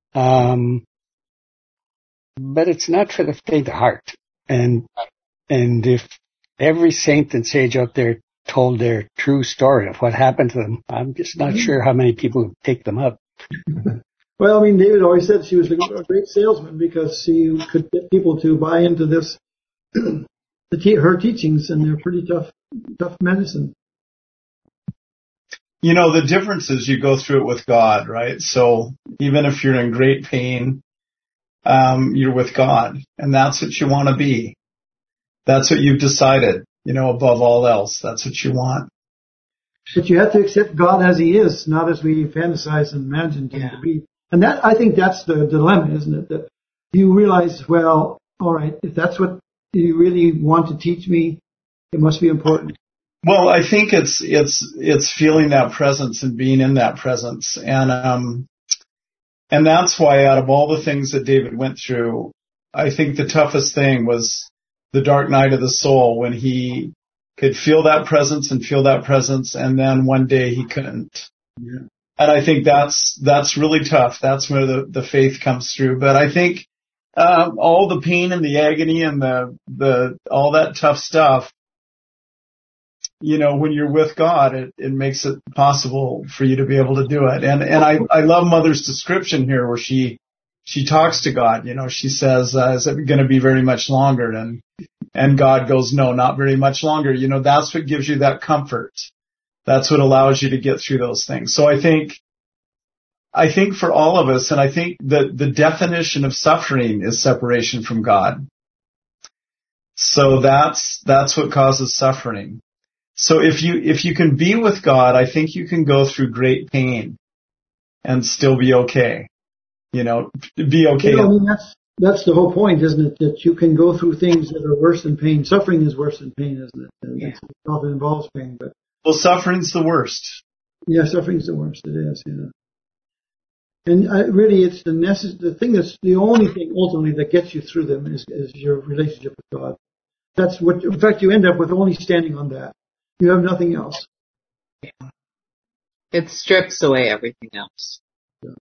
Speaker 5: But it's not for the faint of heart. And if every saint and sage out there told their true story of what happened to them, I'm just not sure how many people would take them up.
Speaker 1: Well, David always said she was a great salesman because she could get people to buy into this, her teachings, and they're pretty tough medicine.
Speaker 3: The difference is you go through it with God, right? So even if you're in great pain, you're with God, and that's what you want to be. That's what you've decided, above all else. That's what you want.
Speaker 1: But you have to accept God as He is, not as we fantasize and imagine Him to be. And I think that's the dilemma, isn't it? That you realize, well, all right, if that's what you really want to teach me, it must be important.
Speaker 3: Well, I think it's feeling that presence and being in that presence, and that's why out of all the things that David went through, I think the toughest thing was the dark night of the soul when he could feel that presence, and then one day he couldn't. Yeah. And I think that's really tough. That's where the faith comes through. But I think all the pain and the agony and the all that tough stuff, when you're with God, it makes it possible for you to be able to do it. And I love Mother's description here where she talks to God. She says, is it going to be very much longer? And God goes, no, not very much longer. That's what gives you that comfort. That's what allows you to get through those things. So I think for all of us, and I think that the definition of suffering is separation from God. So that's what causes suffering. So if you can be with God, I think you can go through great pain and still be okay. Be okay.
Speaker 1: That's the whole point, isn't it? That you can go through things that are worse than pain. Suffering is worse than pain, isn't it? And it often involves pain, but.
Speaker 3: Well, suffering's the worst.
Speaker 1: Yeah, suffering's the worst. It is, And really, it's the thing that's the only thing ultimately that gets you through them is your relationship with God. That's what, in fact, you end up with only standing on that. You have nothing else.
Speaker 2: Yeah. It strips away everything else.
Speaker 1: Yeah.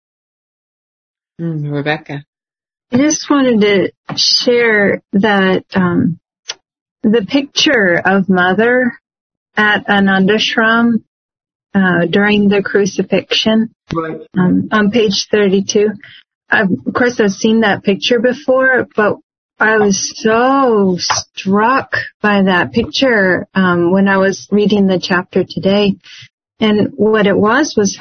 Speaker 2: Rebecca.
Speaker 6: I just wanted to share that the picture of Mother at Anandashram during the crucifixion,
Speaker 1: Right.
Speaker 6: On page 32. Of course, I've seen that picture before, but I was so struck by that picture when I was reading the chapter today. And what it was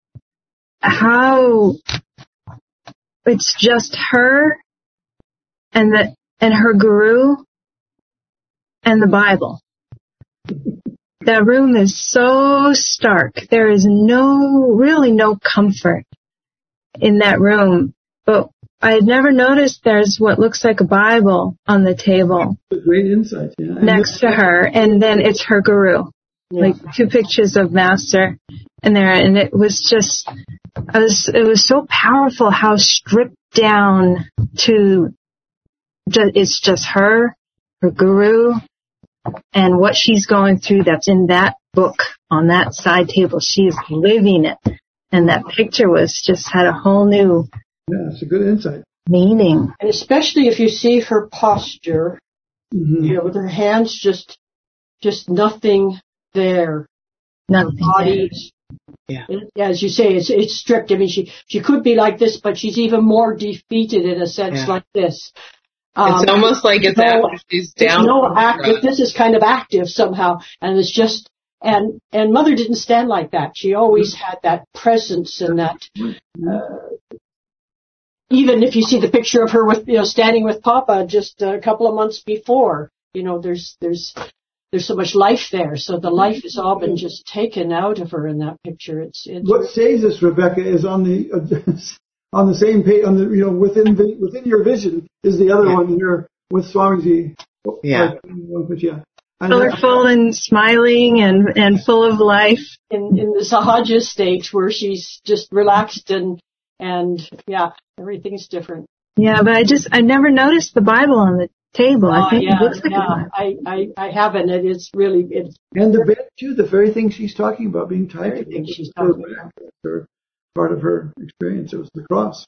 Speaker 6: how it's just her and her guru and the Bible. That room is so stark. There is really no comfort in that room. But I had never noticed there's what looks like a Bible on the table.
Speaker 1: Great insight, yeah.
Speaker 6: Next to her, and then it's her guru. Yeah. Like 2 pictures of Master in there, and it was just, it was so powerful how stripped down to, it's just her guru, and what she's going through that's in that book on that side table. She's living it. And that picture had a whole new
Speaker 1: it's a good insight.
Speaker 6: Meaning.
Speaker 4: And especially if you see her posture, with her hands just nothing there.
Speaker 6: Nothing.
Speaker 4: Her body, as you say, it's stripped. I mean, she could be like this, but she's even more defeated in a sense like this.
Speaker 2: It's almost like it's after she's down.
Speaker 4: This is kind of active somehow, and it's just, and Mother didn't stand like that. She always had that presence and that, even if you see the picture of her with, standing with Papa just a couple of months before, there's so much life there. So the life has all been just taken out of her in that picture. It's
Speaker 1: what says us, Rebecca, is on the same page, within your vision is the other one here with Swamiji.
Speaker 6: Yeah. Colorful and smiling and full of life.
Speaker 4: In the Sahaja state where she's just relaxed and everything's different.
Speaker 6: Yeah, but I never noticed the Bible on the table. I think it looks like
Speaker 4: I haven't. It's really
Speaker 1: and the bed too. The very thing she's talking about being tied to. She's talking about. Part of her experience. It was the cross.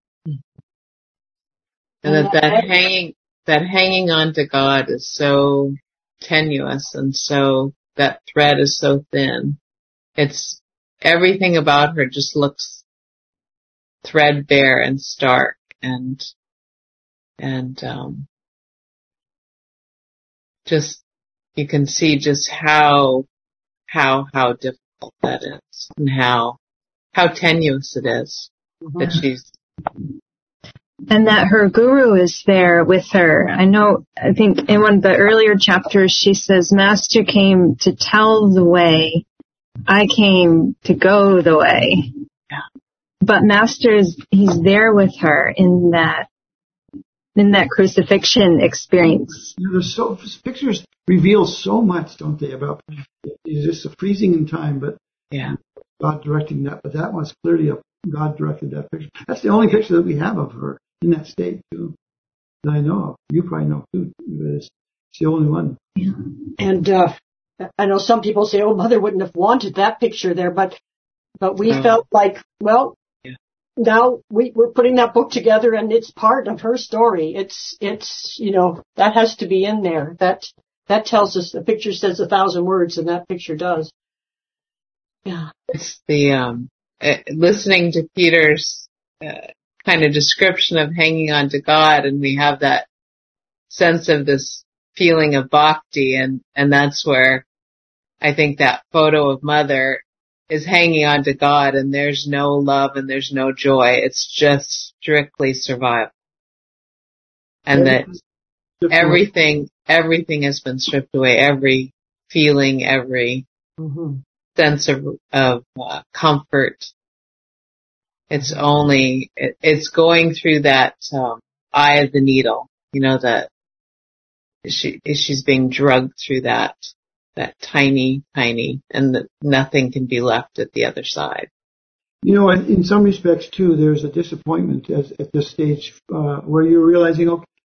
Speaker 2: And that hanging on to God is so tenuous, and so that thread is so thin. It's everything about her just looks threadbare and stark, and just you can see just how difficult that is, and how tenuous it is that she's.
Speaker 6: And that her guru is there with her. I think in one of the earlier chapters she says, Master came to tell the way, I came to go the way.
Speaker 2: Yeah.
Speaker 6: But he's there with her in that crucifixion experience.
Speaker 1: Pictures reveal so much, don't they, about it's just a freezing in time, but God directing that. But that was clearly God directed that picture. That's the only picture that we have of her in that state, too, that I know of. You probably know, too. It's the only one.
Speaker 4: Yeah. And I know some people say, Mother wouldn't have wanted that picture there, but we felt like, now we're putting that book together and it's part of her story. It's that has to be in there. That tells us, the picture says 1,000 words, and that picture does. Yeah.
Speaker 2: It's the, listening to Peter's, kind of description of hanging on to God, and we have that sense of this feeling of bhakti, and that's where I think that photo of Mother is hanging on to God, and there's no love and there's no joy. It's just strictly survival. And that everything has been stripped away, every feeling, every sense of comfort. It's going through that eye of the needle, that she's being drugged through that tiny, and that nothing can be left at the other side.
Speaker 1: In some respects too, there's a disappointment at this stage, where you're realizing,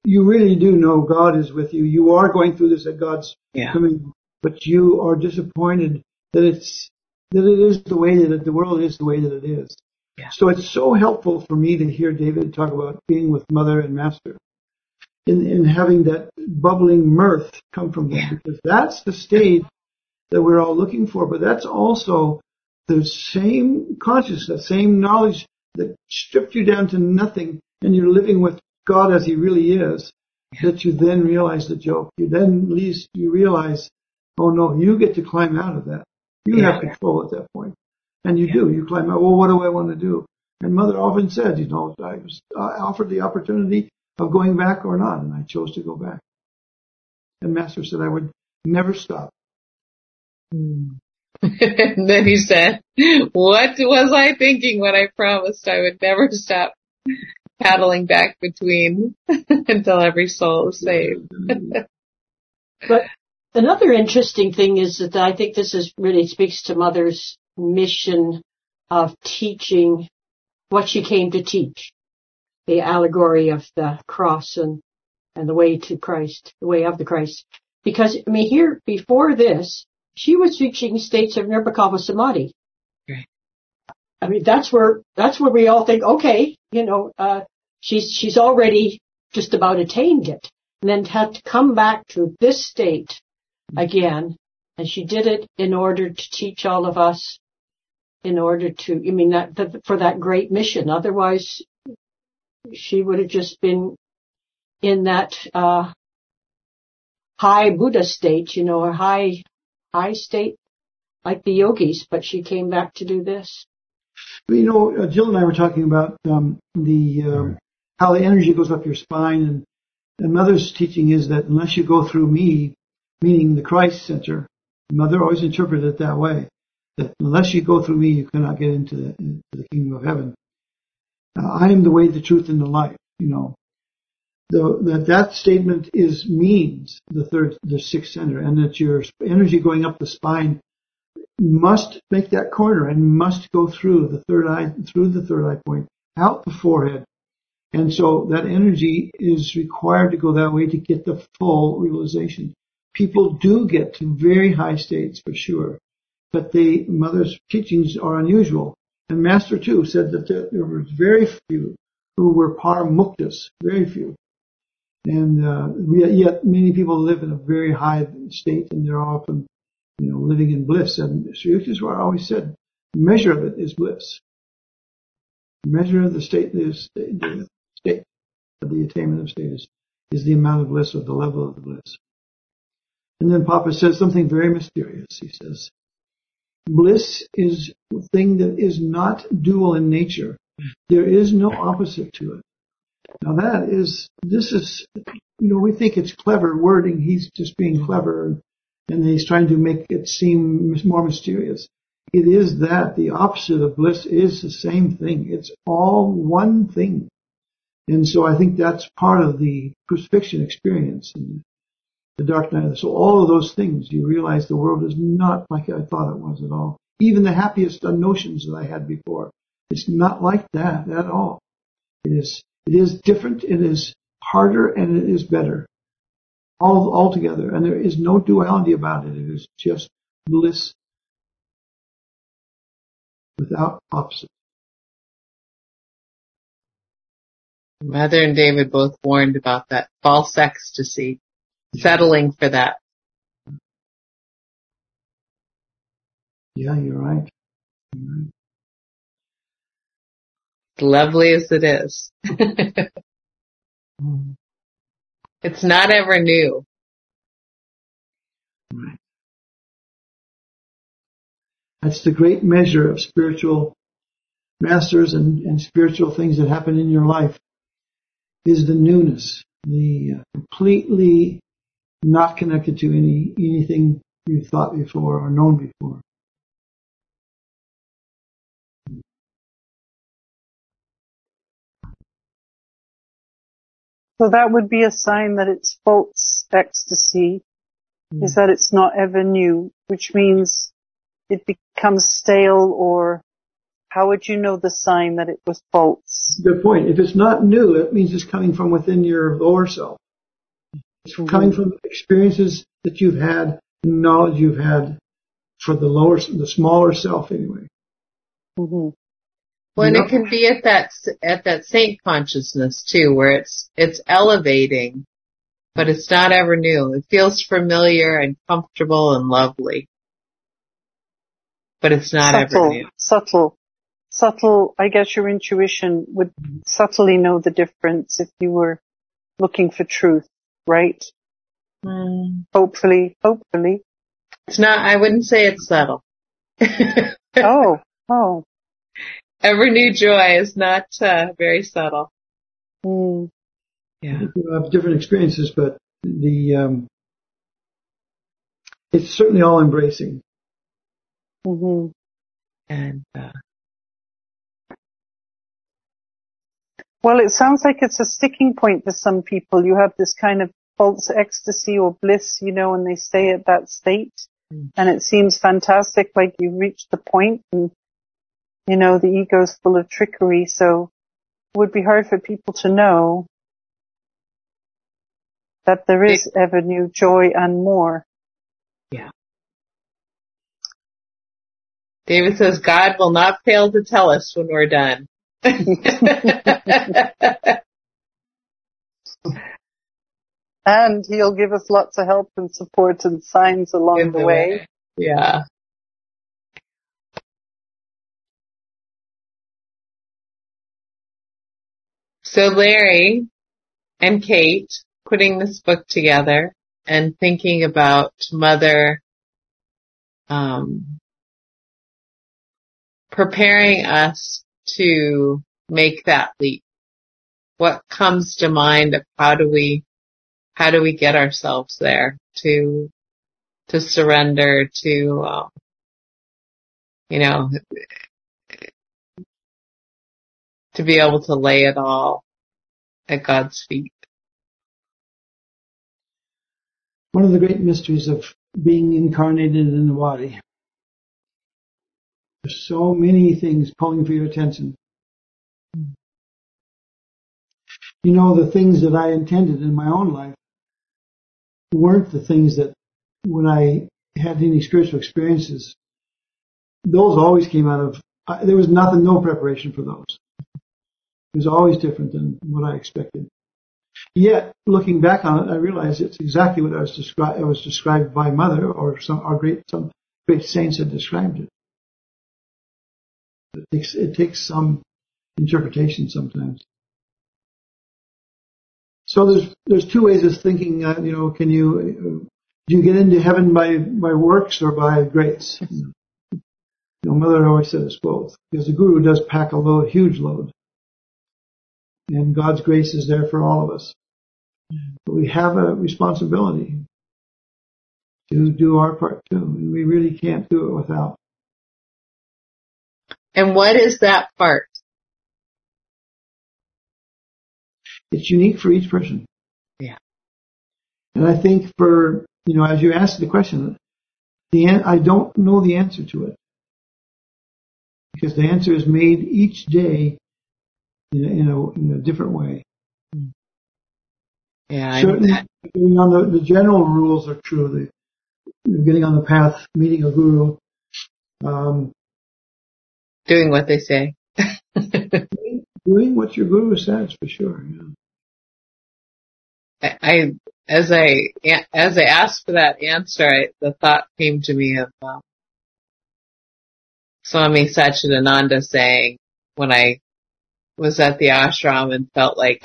Speaker 1: you really do know God is with you. You are going through this, that God's coming, but you are disappointed that it is the way that the world is the way that it is.
Speaker 2: Yeah.
Speaker 1: So it's so helpful for me to hear David talk about being with Mother and Master, in having that bubbling mirth come from them, because that's the state that we're all looking for. But that's also the same consciousness, same knowledge that stripped you down to nothing, and you're living with God as He really is, that you then realize the joke. You realize, oh no, you get to climb out of that. You have control at that point. And you do. You climb out, well, what do I want to do? And Mother often said, I was offered the opportunity of going back or not, and I chose to go back. And Master said I would never stop.
Speaker 2: And then he said, what was I thinking when I promised I would never stop paddling back between until every soul is saved?
Speaker 4: But another interesting thing is that I think this really speaks to Mother's mission of teaching what she came to teach, the allegory of the cross and the way to Christ, the way of the Christ. Because, here, before this, she was reaching states of Nirvikalpa Samadhi.
Speaker 2: Right.
Speaker 4: That's where we all think, okay, she's already just about attained it. And then had to come back to this state again. And she did it in order to teach all of us, in order to, for that great mission. Otherwise, she would have just been in that, high Buddha state, or high state, like the yogis, but she came back to do this.
Speaker 1: Jill and I were talking about how the energy goes up your spine, and Mother's teaching is that unless you go through me, meaning the Christ Center, Mother always interpreted it that way, that unless you go through me, you cannot get into the kingdom of heaven. I am the way, the truth, and the life. That statement means the sixth center, and that your energy going up the spine must make that corner and must go through the third eye point, out the forehead. And so that energy is required to go that way to get the full realization. People do get to very high states for sure, but Mother's teachings are unusual. And Master too said that there were very few who were paramuktas, very few. And yet many people live in a very high state, and they're often, living in bliss. And Sri Yukteswar always said, the measure of it is bliss. The measure of the state is the state of the attainment of state is the amount of bliss, or the level of the bliss. And then Papa says something very mysterious. He says, bliss is a thing that is not dual in nature. There is no opposite to it. Now we think it's clever wording. He's just being clever, and he's trying to make it seem more mysterious. It is that the opposite of bliss is the same thing. It's all one thing. And so I think that's part of the crucifixion experience and the dark night of the soul. All of those things, you realize the world is not like I thought it was at all. Even the happiest notions that I had before, it's not like that at all. It is different, it is harder, and it is better. All together. And there is no duality about it. It is just bliss without opposite.
Speaker 2: Mother and David both warned about that false ecstasy, settling for that.
Speaker 1: Yeah, you're right.
Speaker 2: Lovely as it is. It's not ever new.
Speaker 1: Right. That's the great measure of spiritual masters and spiritual things that happen in your life, is the newness, the completely not connected to anything you thought before or known before.
Speaker 7: So that would be a sign that it's false ecstasy, is that it's not ever new, which means it becomes stale or How would you know the sign that it was false?
Speaker 1: Good point. If it's not new, it means it's coming from within your lower self. It's coming from experiences that you've had, knowledge you've had for the smaller self anyway.
Speaker 7: Mm-hmm.
Speaker 2: Well, and it can be at that saint consciousness too, where it's elevating, but it's not ever new. It feels familiar and comfortable and lovely, but it's not ever new.
Speaker 7: Subtle. I guess your intuition would subtly know the difference if you were looking for truth, right? Hopefully.
Speaker 2: It's not. I wouldn't say it's subtle.
Speaker 7: Oh.
Speaker 2: Ever new joy is not very subtle.
Speaker 7: Mm.
Speaker 2: Yeah.
Speaker 1: You have different experiences, but it's certainly all embracing.
Speaker 7: Mm-hmm.
Speaker 2: And
Speaker 7: well, it sounds like it's a sticking point for some people. You have this kind of false ecstasy or bliss, and they stay at that state. And it seems fantastic, like you've reached the point and, the ego's full of trickery. So it would be hard for people to know that there is ever new joy and more.
Speaker 2: Yeah. David says, God will not fail to tell us when we're done.
Speaker 7: And he'll give us lots of help and support and signs along the way.
Speaker 2: Yeah. So Larry and Kate putting this book together and thinking about Mother preparing us to make that leap. What comes to mind of how do we get ourselves there to surrender, to to be able to lay it all at God's feet.
Speaker 1: One of the great mysteries of being incarnated in the body. There's so many things pulling for your attention. The things that I intended in my own life weren't the things that when I had any spiritual experiences, those always came out of, there was no preparation for those. It was always different than what I expected. Yet, looking back on it, I realized it's exactly what I was described by Mother, or some great saints had described it. It takes some interpretation sometimes. So there's two ways of thinking. Do you get into heaven by works or by grace? Mother always said it's both, because the Guru does pack a huge load, and God's grace is there for all of us. But we have a responsibility to do our part too, and we really can't do it without.
Speaker 2: And what is that part?
Speaker 1: It's unique for each person.
Speaker 2: Yeah.
Speaker 1: And I think for, as you asked the question, I don't know the answer to it. Because the answer is made each day in a different way.
Speaker 2: Yeah.
Speaker 1: Certainly, the general rules are true. Getting on the path, meeting a guru.
Speaker 2: Doing what they say.
Speaker 1: Doing what your guru says, for sure. Yeah.
Speaker 2: As I asked for that answer, the thought came to me of Swami Satchidananda saying, when I was at the ashram and felt like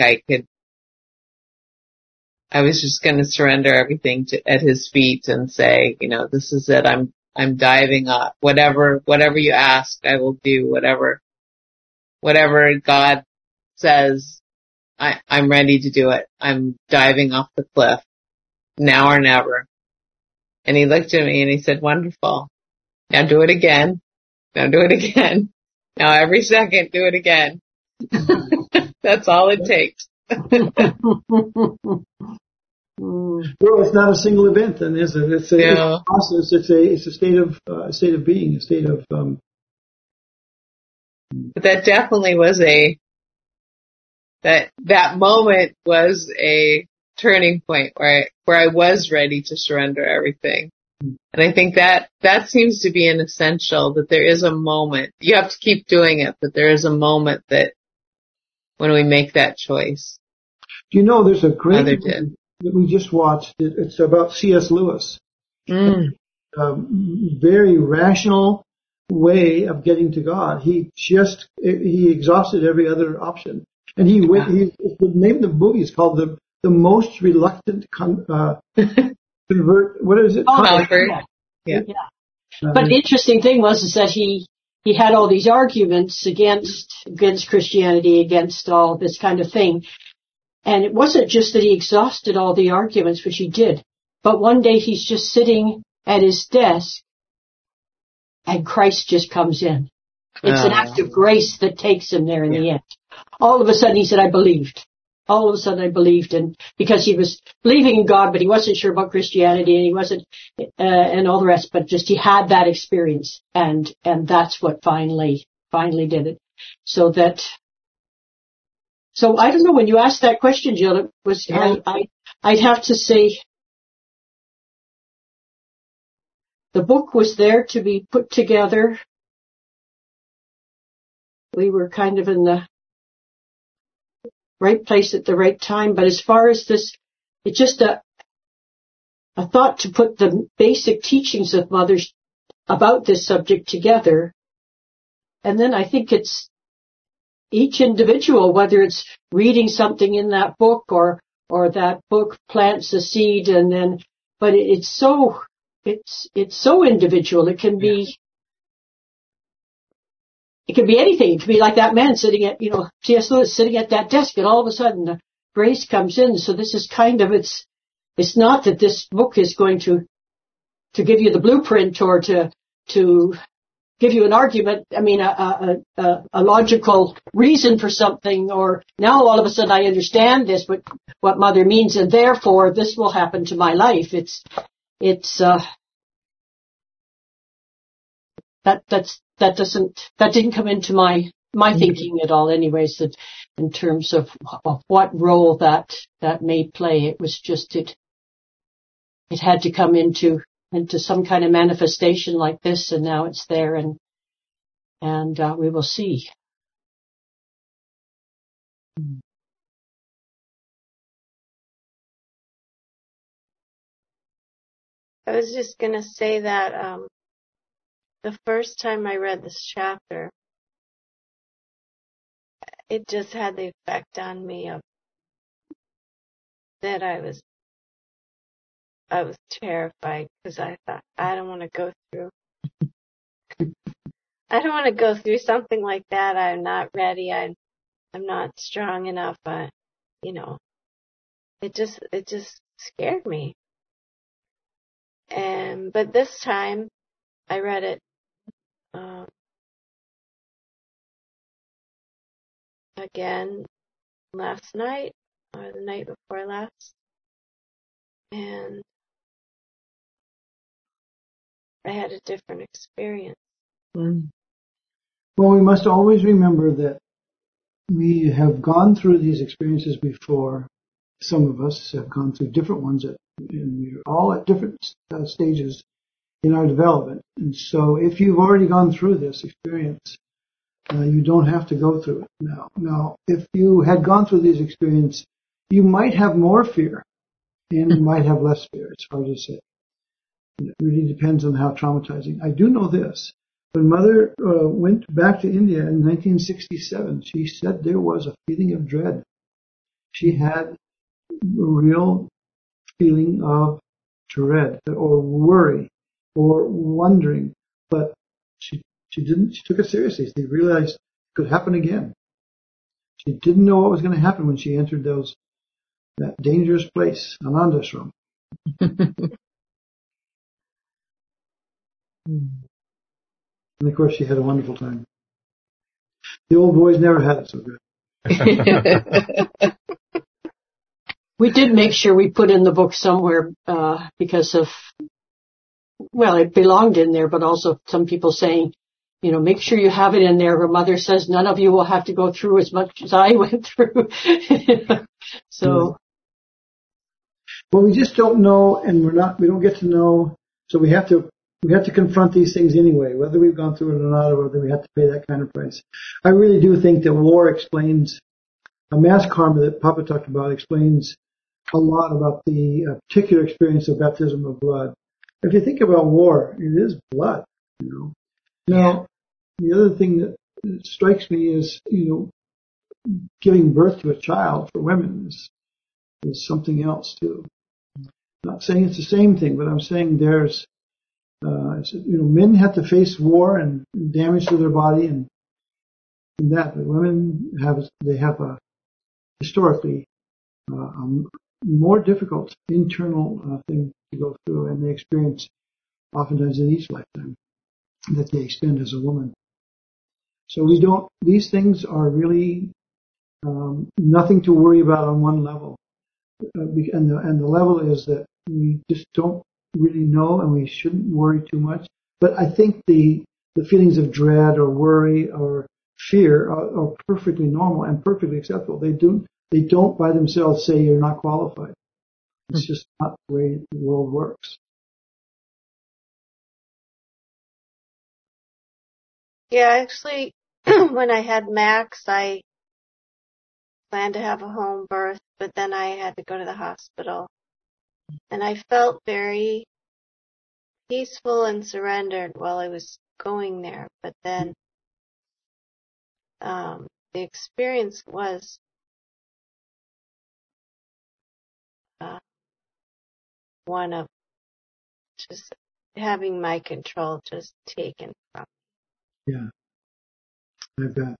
Speaker 2: I was just going to surrender everything at his feet and say, this is it. I'm diving up. Whatever you ask, I will do. Whatever God says, I'm ready to do it. I'm diving off the cliff, now or never. And he looked at me and he said, wonderful. Now do it again. Now do it again. Now every second, do it again. That's all it takes.
Speaker 1: Well, it's not a single event, then, is it? It's a process. It's a state of being, a state of
Speaker 2: But that definitely was that moment was a turning point where I was ready to surrender everything. And I think that seems to be an essential, that there is a moment. You have to keep doing it, but there is a moment that when we make that choice.
Speaker 1: Do you know there's a great movie that we just watched. It's about C.S. Lewis. Very rational way of getting to God. He exhausted every other option. And the name of the movie is called The Most Reluctant Convert. What is it?
Speaker 2: Convert. Yeah.
Speaker 4: But the interesting thing is that he had all these arguments against Christianity, against all this kind of thing. And it wasn't just that he exhausted all the arguments, which he did, but one day he's just sitting at his desk and Christ just comes in. It's an act of grace that takes him there in the end. All of a sudden he said, I believed. All of a sudden I believed, and because he was believing in God, but he wasn't sure about Christianity, and he wasn't, and all the rest, but just he had that experience, and that's what finally did it. So I don't know, when you asked that question, Jill, it was, I'd have to say the book was there to be put together. We were kind of in the right place at the right time. But as far as this, it's just a thought to put the basic teachings of mothers about this subject together. And then I think it's each individual, whether it's reading something in that book or that book plants a seed, and then, but it's so individual. It can be anything. It could be like that man sitting at, C.S. Lewis sitting at that desk, and all of a sudden the grace comes in. So this is kind of, it's not that this book is going to give you the blueprint or to give you an argument. I mean, a logical reason for something, or now all of a sudden I understand this, what mother means, and therefore this will happen to my life. That didn't come into my thinking at all anyways, that in terms of what role that may play. It was just, it had to come into some kind of manifestation like this, and now it's there, and we will see.
Speaker 8: I was just going to say that the first time I read this chapter, it just had the effect on me of that I was terrified, because I thought, I don't want to go through something like that. I'm not ready. I'm not strong enough. It just scared me. But this time I read it again last night, or the night before last, and I had a different experience.
Speaker 1: Well, we must always remember that we have gone through these experiences before. Some of us have gone through different ones, and we're all at different stages in our development. And so if you've already gone through this experience, you don't have to go through it now. Now, if you had gone through these experiences, you might have more fear, and you might have less fear. It's hard to say. It really depends on how traumatizing. I do know this. When Mother went back to India in 1967, she said there was a feeling of dread. She had a real feeling of dread or worry or wondering, but she didn't. She took it seriously. She realized it could happen again. She didn't know what was going to happen when she entered that dangerous place, Anandashram. And of course, she had a wonderful time. The old boys never had it so good.
Speaker 4: We did make sure we put in the book somewhere because of, well, it belonged in there, but also some people saying make sure you have it in there. Her mother says none of you will have to go through as much as I went through. So.
Speaker 1: Well, we just don't know, and we don't get to know, so we have to confront these things anyway, whether we've gone through it or not, or whether we have to pay that kind of price. I really do think that war explains, mass karma that Papa talked about explains a lot about the particular experience of baptism of blood. If you think about war, it is blood, Now, the other thing that strikes me is, giving birth to a child for women is something else too. I'm not saying it's the same thing, but I'm saying there's, men have to face war and damage to their body and that, but women have historically a more difficult internal thing to go through, and they experience oftentimes in each lifetime that they extend as a woman. So these things are really nothing to worry about on one level. And the level is that we just don't really know, and we shouldn't worry too much. But I think the feelings of dread or worry or fear are perfectly normal and perfectly acceptable. They don't by themselves say you're not qualified. It's just not the way the world works.
Speaker 8: Yeah, actually, when I had Max, I planned to have a home birth, but then I had to go to the hospital. And I felt very peaceful and surrendered while I was going there. But then the experience was one of just having my control just taken from me.
Speaker 1: Yeah, I bet.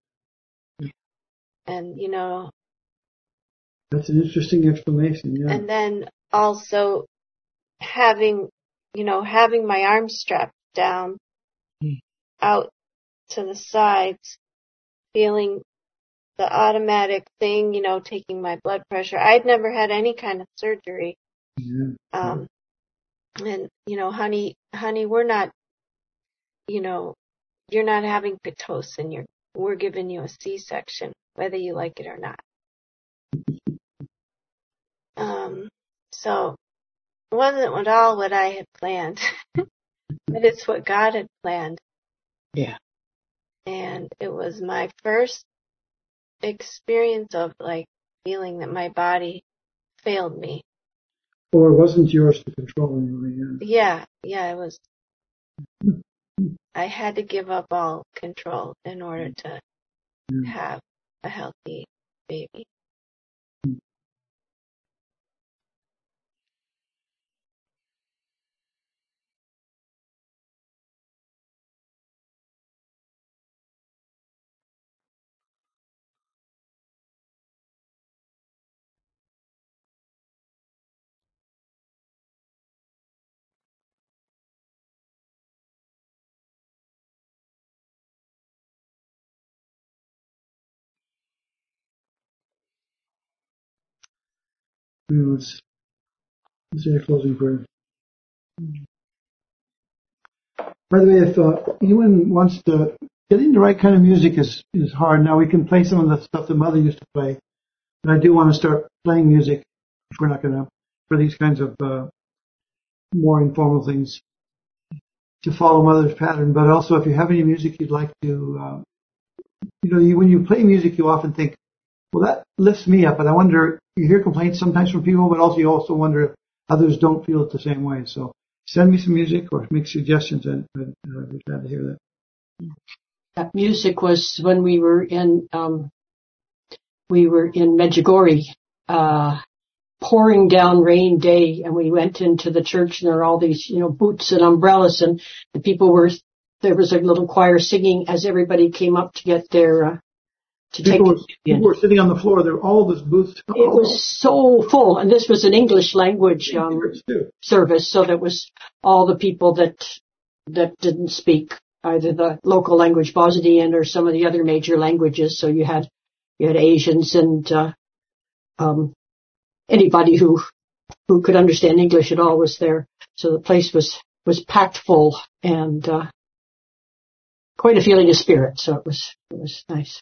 Speaker 8: And,
Speaker 1: that's an interesting explanation, yeah.
Speaker 8: And then also having my arms strapped down out to the sides, feeling the automatic thing, taking my blood pressure. I'd never had any kind of surgery.
Speaker 1: Yeah.
Speaker 8: And, honey, we're not, you're not having Pitocin. We're giving you a C-section, whether you like it or not. So it wasn't at all what I had planned, but it's what God had planned.
Speaker 2: Yeah.
Speaker 8: And it was my first experience of feeling that my body failed me.
Speaker 1: Or it wasn't yours to control anyway,
Speaker 8: yeah. Yeah, it was. I had to give up all control in order to have a healthy baby.
Speaker 1: Let's say a closing prayer. By the way, if anyone wants to, getting the right kind of music is hard. Now we can play some of the stuff that Mother used to play, but I do want to start playing music if we're not going to, for these kinds of more informal things, to follow Mother's pattern. But also, if you have any music you'd like to, when you play music, you often think, well, that lifts me up. But I wonder, you hear complaints sometimes from people, but also you also wonder if others don't feel it the same way. So send me some music or make suggestions, and I'd be glad to hear that.
Speaker 4: That music was when we were in Medjugorje, pouring down rain day, and we went into the church, and there were all these, boots and umbrellas, and the there was a little choir singing as everybody came up to get their,
Speaker 1: People were sitting on the floor. There were all those booths.
Speaker 4: It was so full, and this was an English language service, so that was all the people that didn't speak either the local language Bosnian or some of the other major languages. So you had Asians and anybody who could understand English at all was there. So the place was packed full, and quite a feeling of spirit. So it was nice.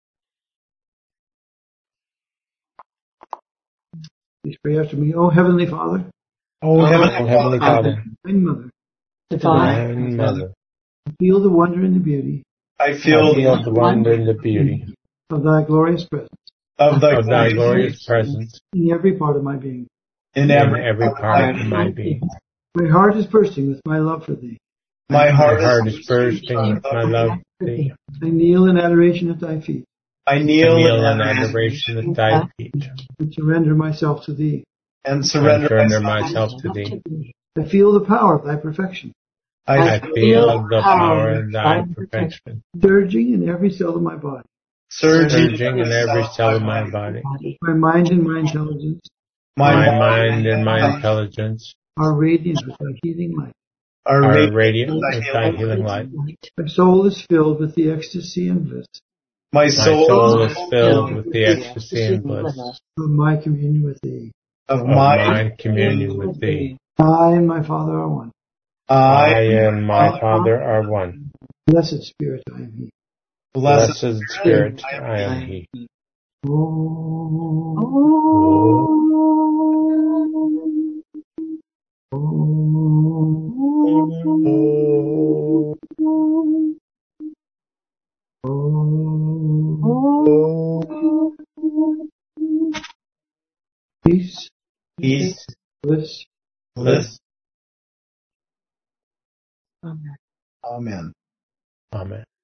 Speaker 1: Please pray after me. Oh, Heavenly Father,
Speaker 3: Oh,
Speaker 9: Heavenly Father,
Speaker 1: Divine Mother,
Speaker 4: Divine
Speaker 9: Mother,
Speaker 1: I feel the wonder and the beauty
Speaker 3: I feel
Speaker 9: the wonder and the beauty
Speaker 1: of Thy glorious presence
Speaker 3: of
Speaker 9: of Thy
Speaker 3: Thy
Speaker 9: glorious presence
Speaker 1: in every part of my being.
Speaker 3: in
Speaker 9: in
Speaker 3: every
Speaker 9: every part of my being.
Speaker 1: My heart is bursting with my love for Thee.
Speaker 3: My
Speaker 9: My
Speaker 3: heart
Speaker 9: heart is bursting with my love for Thee.
Speaker 1: I kneel in adoration at Thy feet
Speaker 3: I
Speaker 9: I
Speaker 3: kneel
Speaker 9: kneel
Speaker 3: in
Speaker 9: in adoration at Thy feet
Speaker 1: and surrender myself to Thee.
Speaker 3: and
Speaker 9: and
Speaker 3: surrender
Speaker 9: surrender
Speaker 3: myself.
Speaker 9: myself to Thee.
Speaker 1: I feel the power of Thy perfection
Speaker 9: I feel the power of Thy perfection
Speaker 1: surging in every cell of my body.
Speaker 3: surging
Speaker 9: surging in every cell of my body.
Speaker 1: My mind and my intelligence
Speaker 9: My mind and my intelligence
Speaker 1: are radiant with Thy healing light.
Speaker 3: are
Speaker 9: are
Speaker 3: radiant
Speaker 9: radiant
Speaker 3: with
Speaker 9: with Thy healing light.
Speaker 1: My soul is filled with the ecstasy and bliss
Speaker 3: My
Speaker 9: My
Speaker 3: soul
Speaker 9: soul is filled with the ecstasy and bliss
Speaker 1: of my communion with Thee.
Speaker 3: of
Speaker 9: of
Speaker 3: my
Speaker 9: my communion with Thee.
Speaker 1: I and my Father are one.
Speaker 9: I
Speaker 3: I
Speaker 9: and my Father are one.
Speaker 1: Blessed Spirit, I am He.
Speaker 9: Blessed Spirit, I am He.
Speaker 1: Oh, peace,
Speaker 3: peace,
Speaker 1: bliss,
Speaker 3: bliss.
Speaker 2: Amen.
Speaker 3: Amen.
Speaker 9: Amen.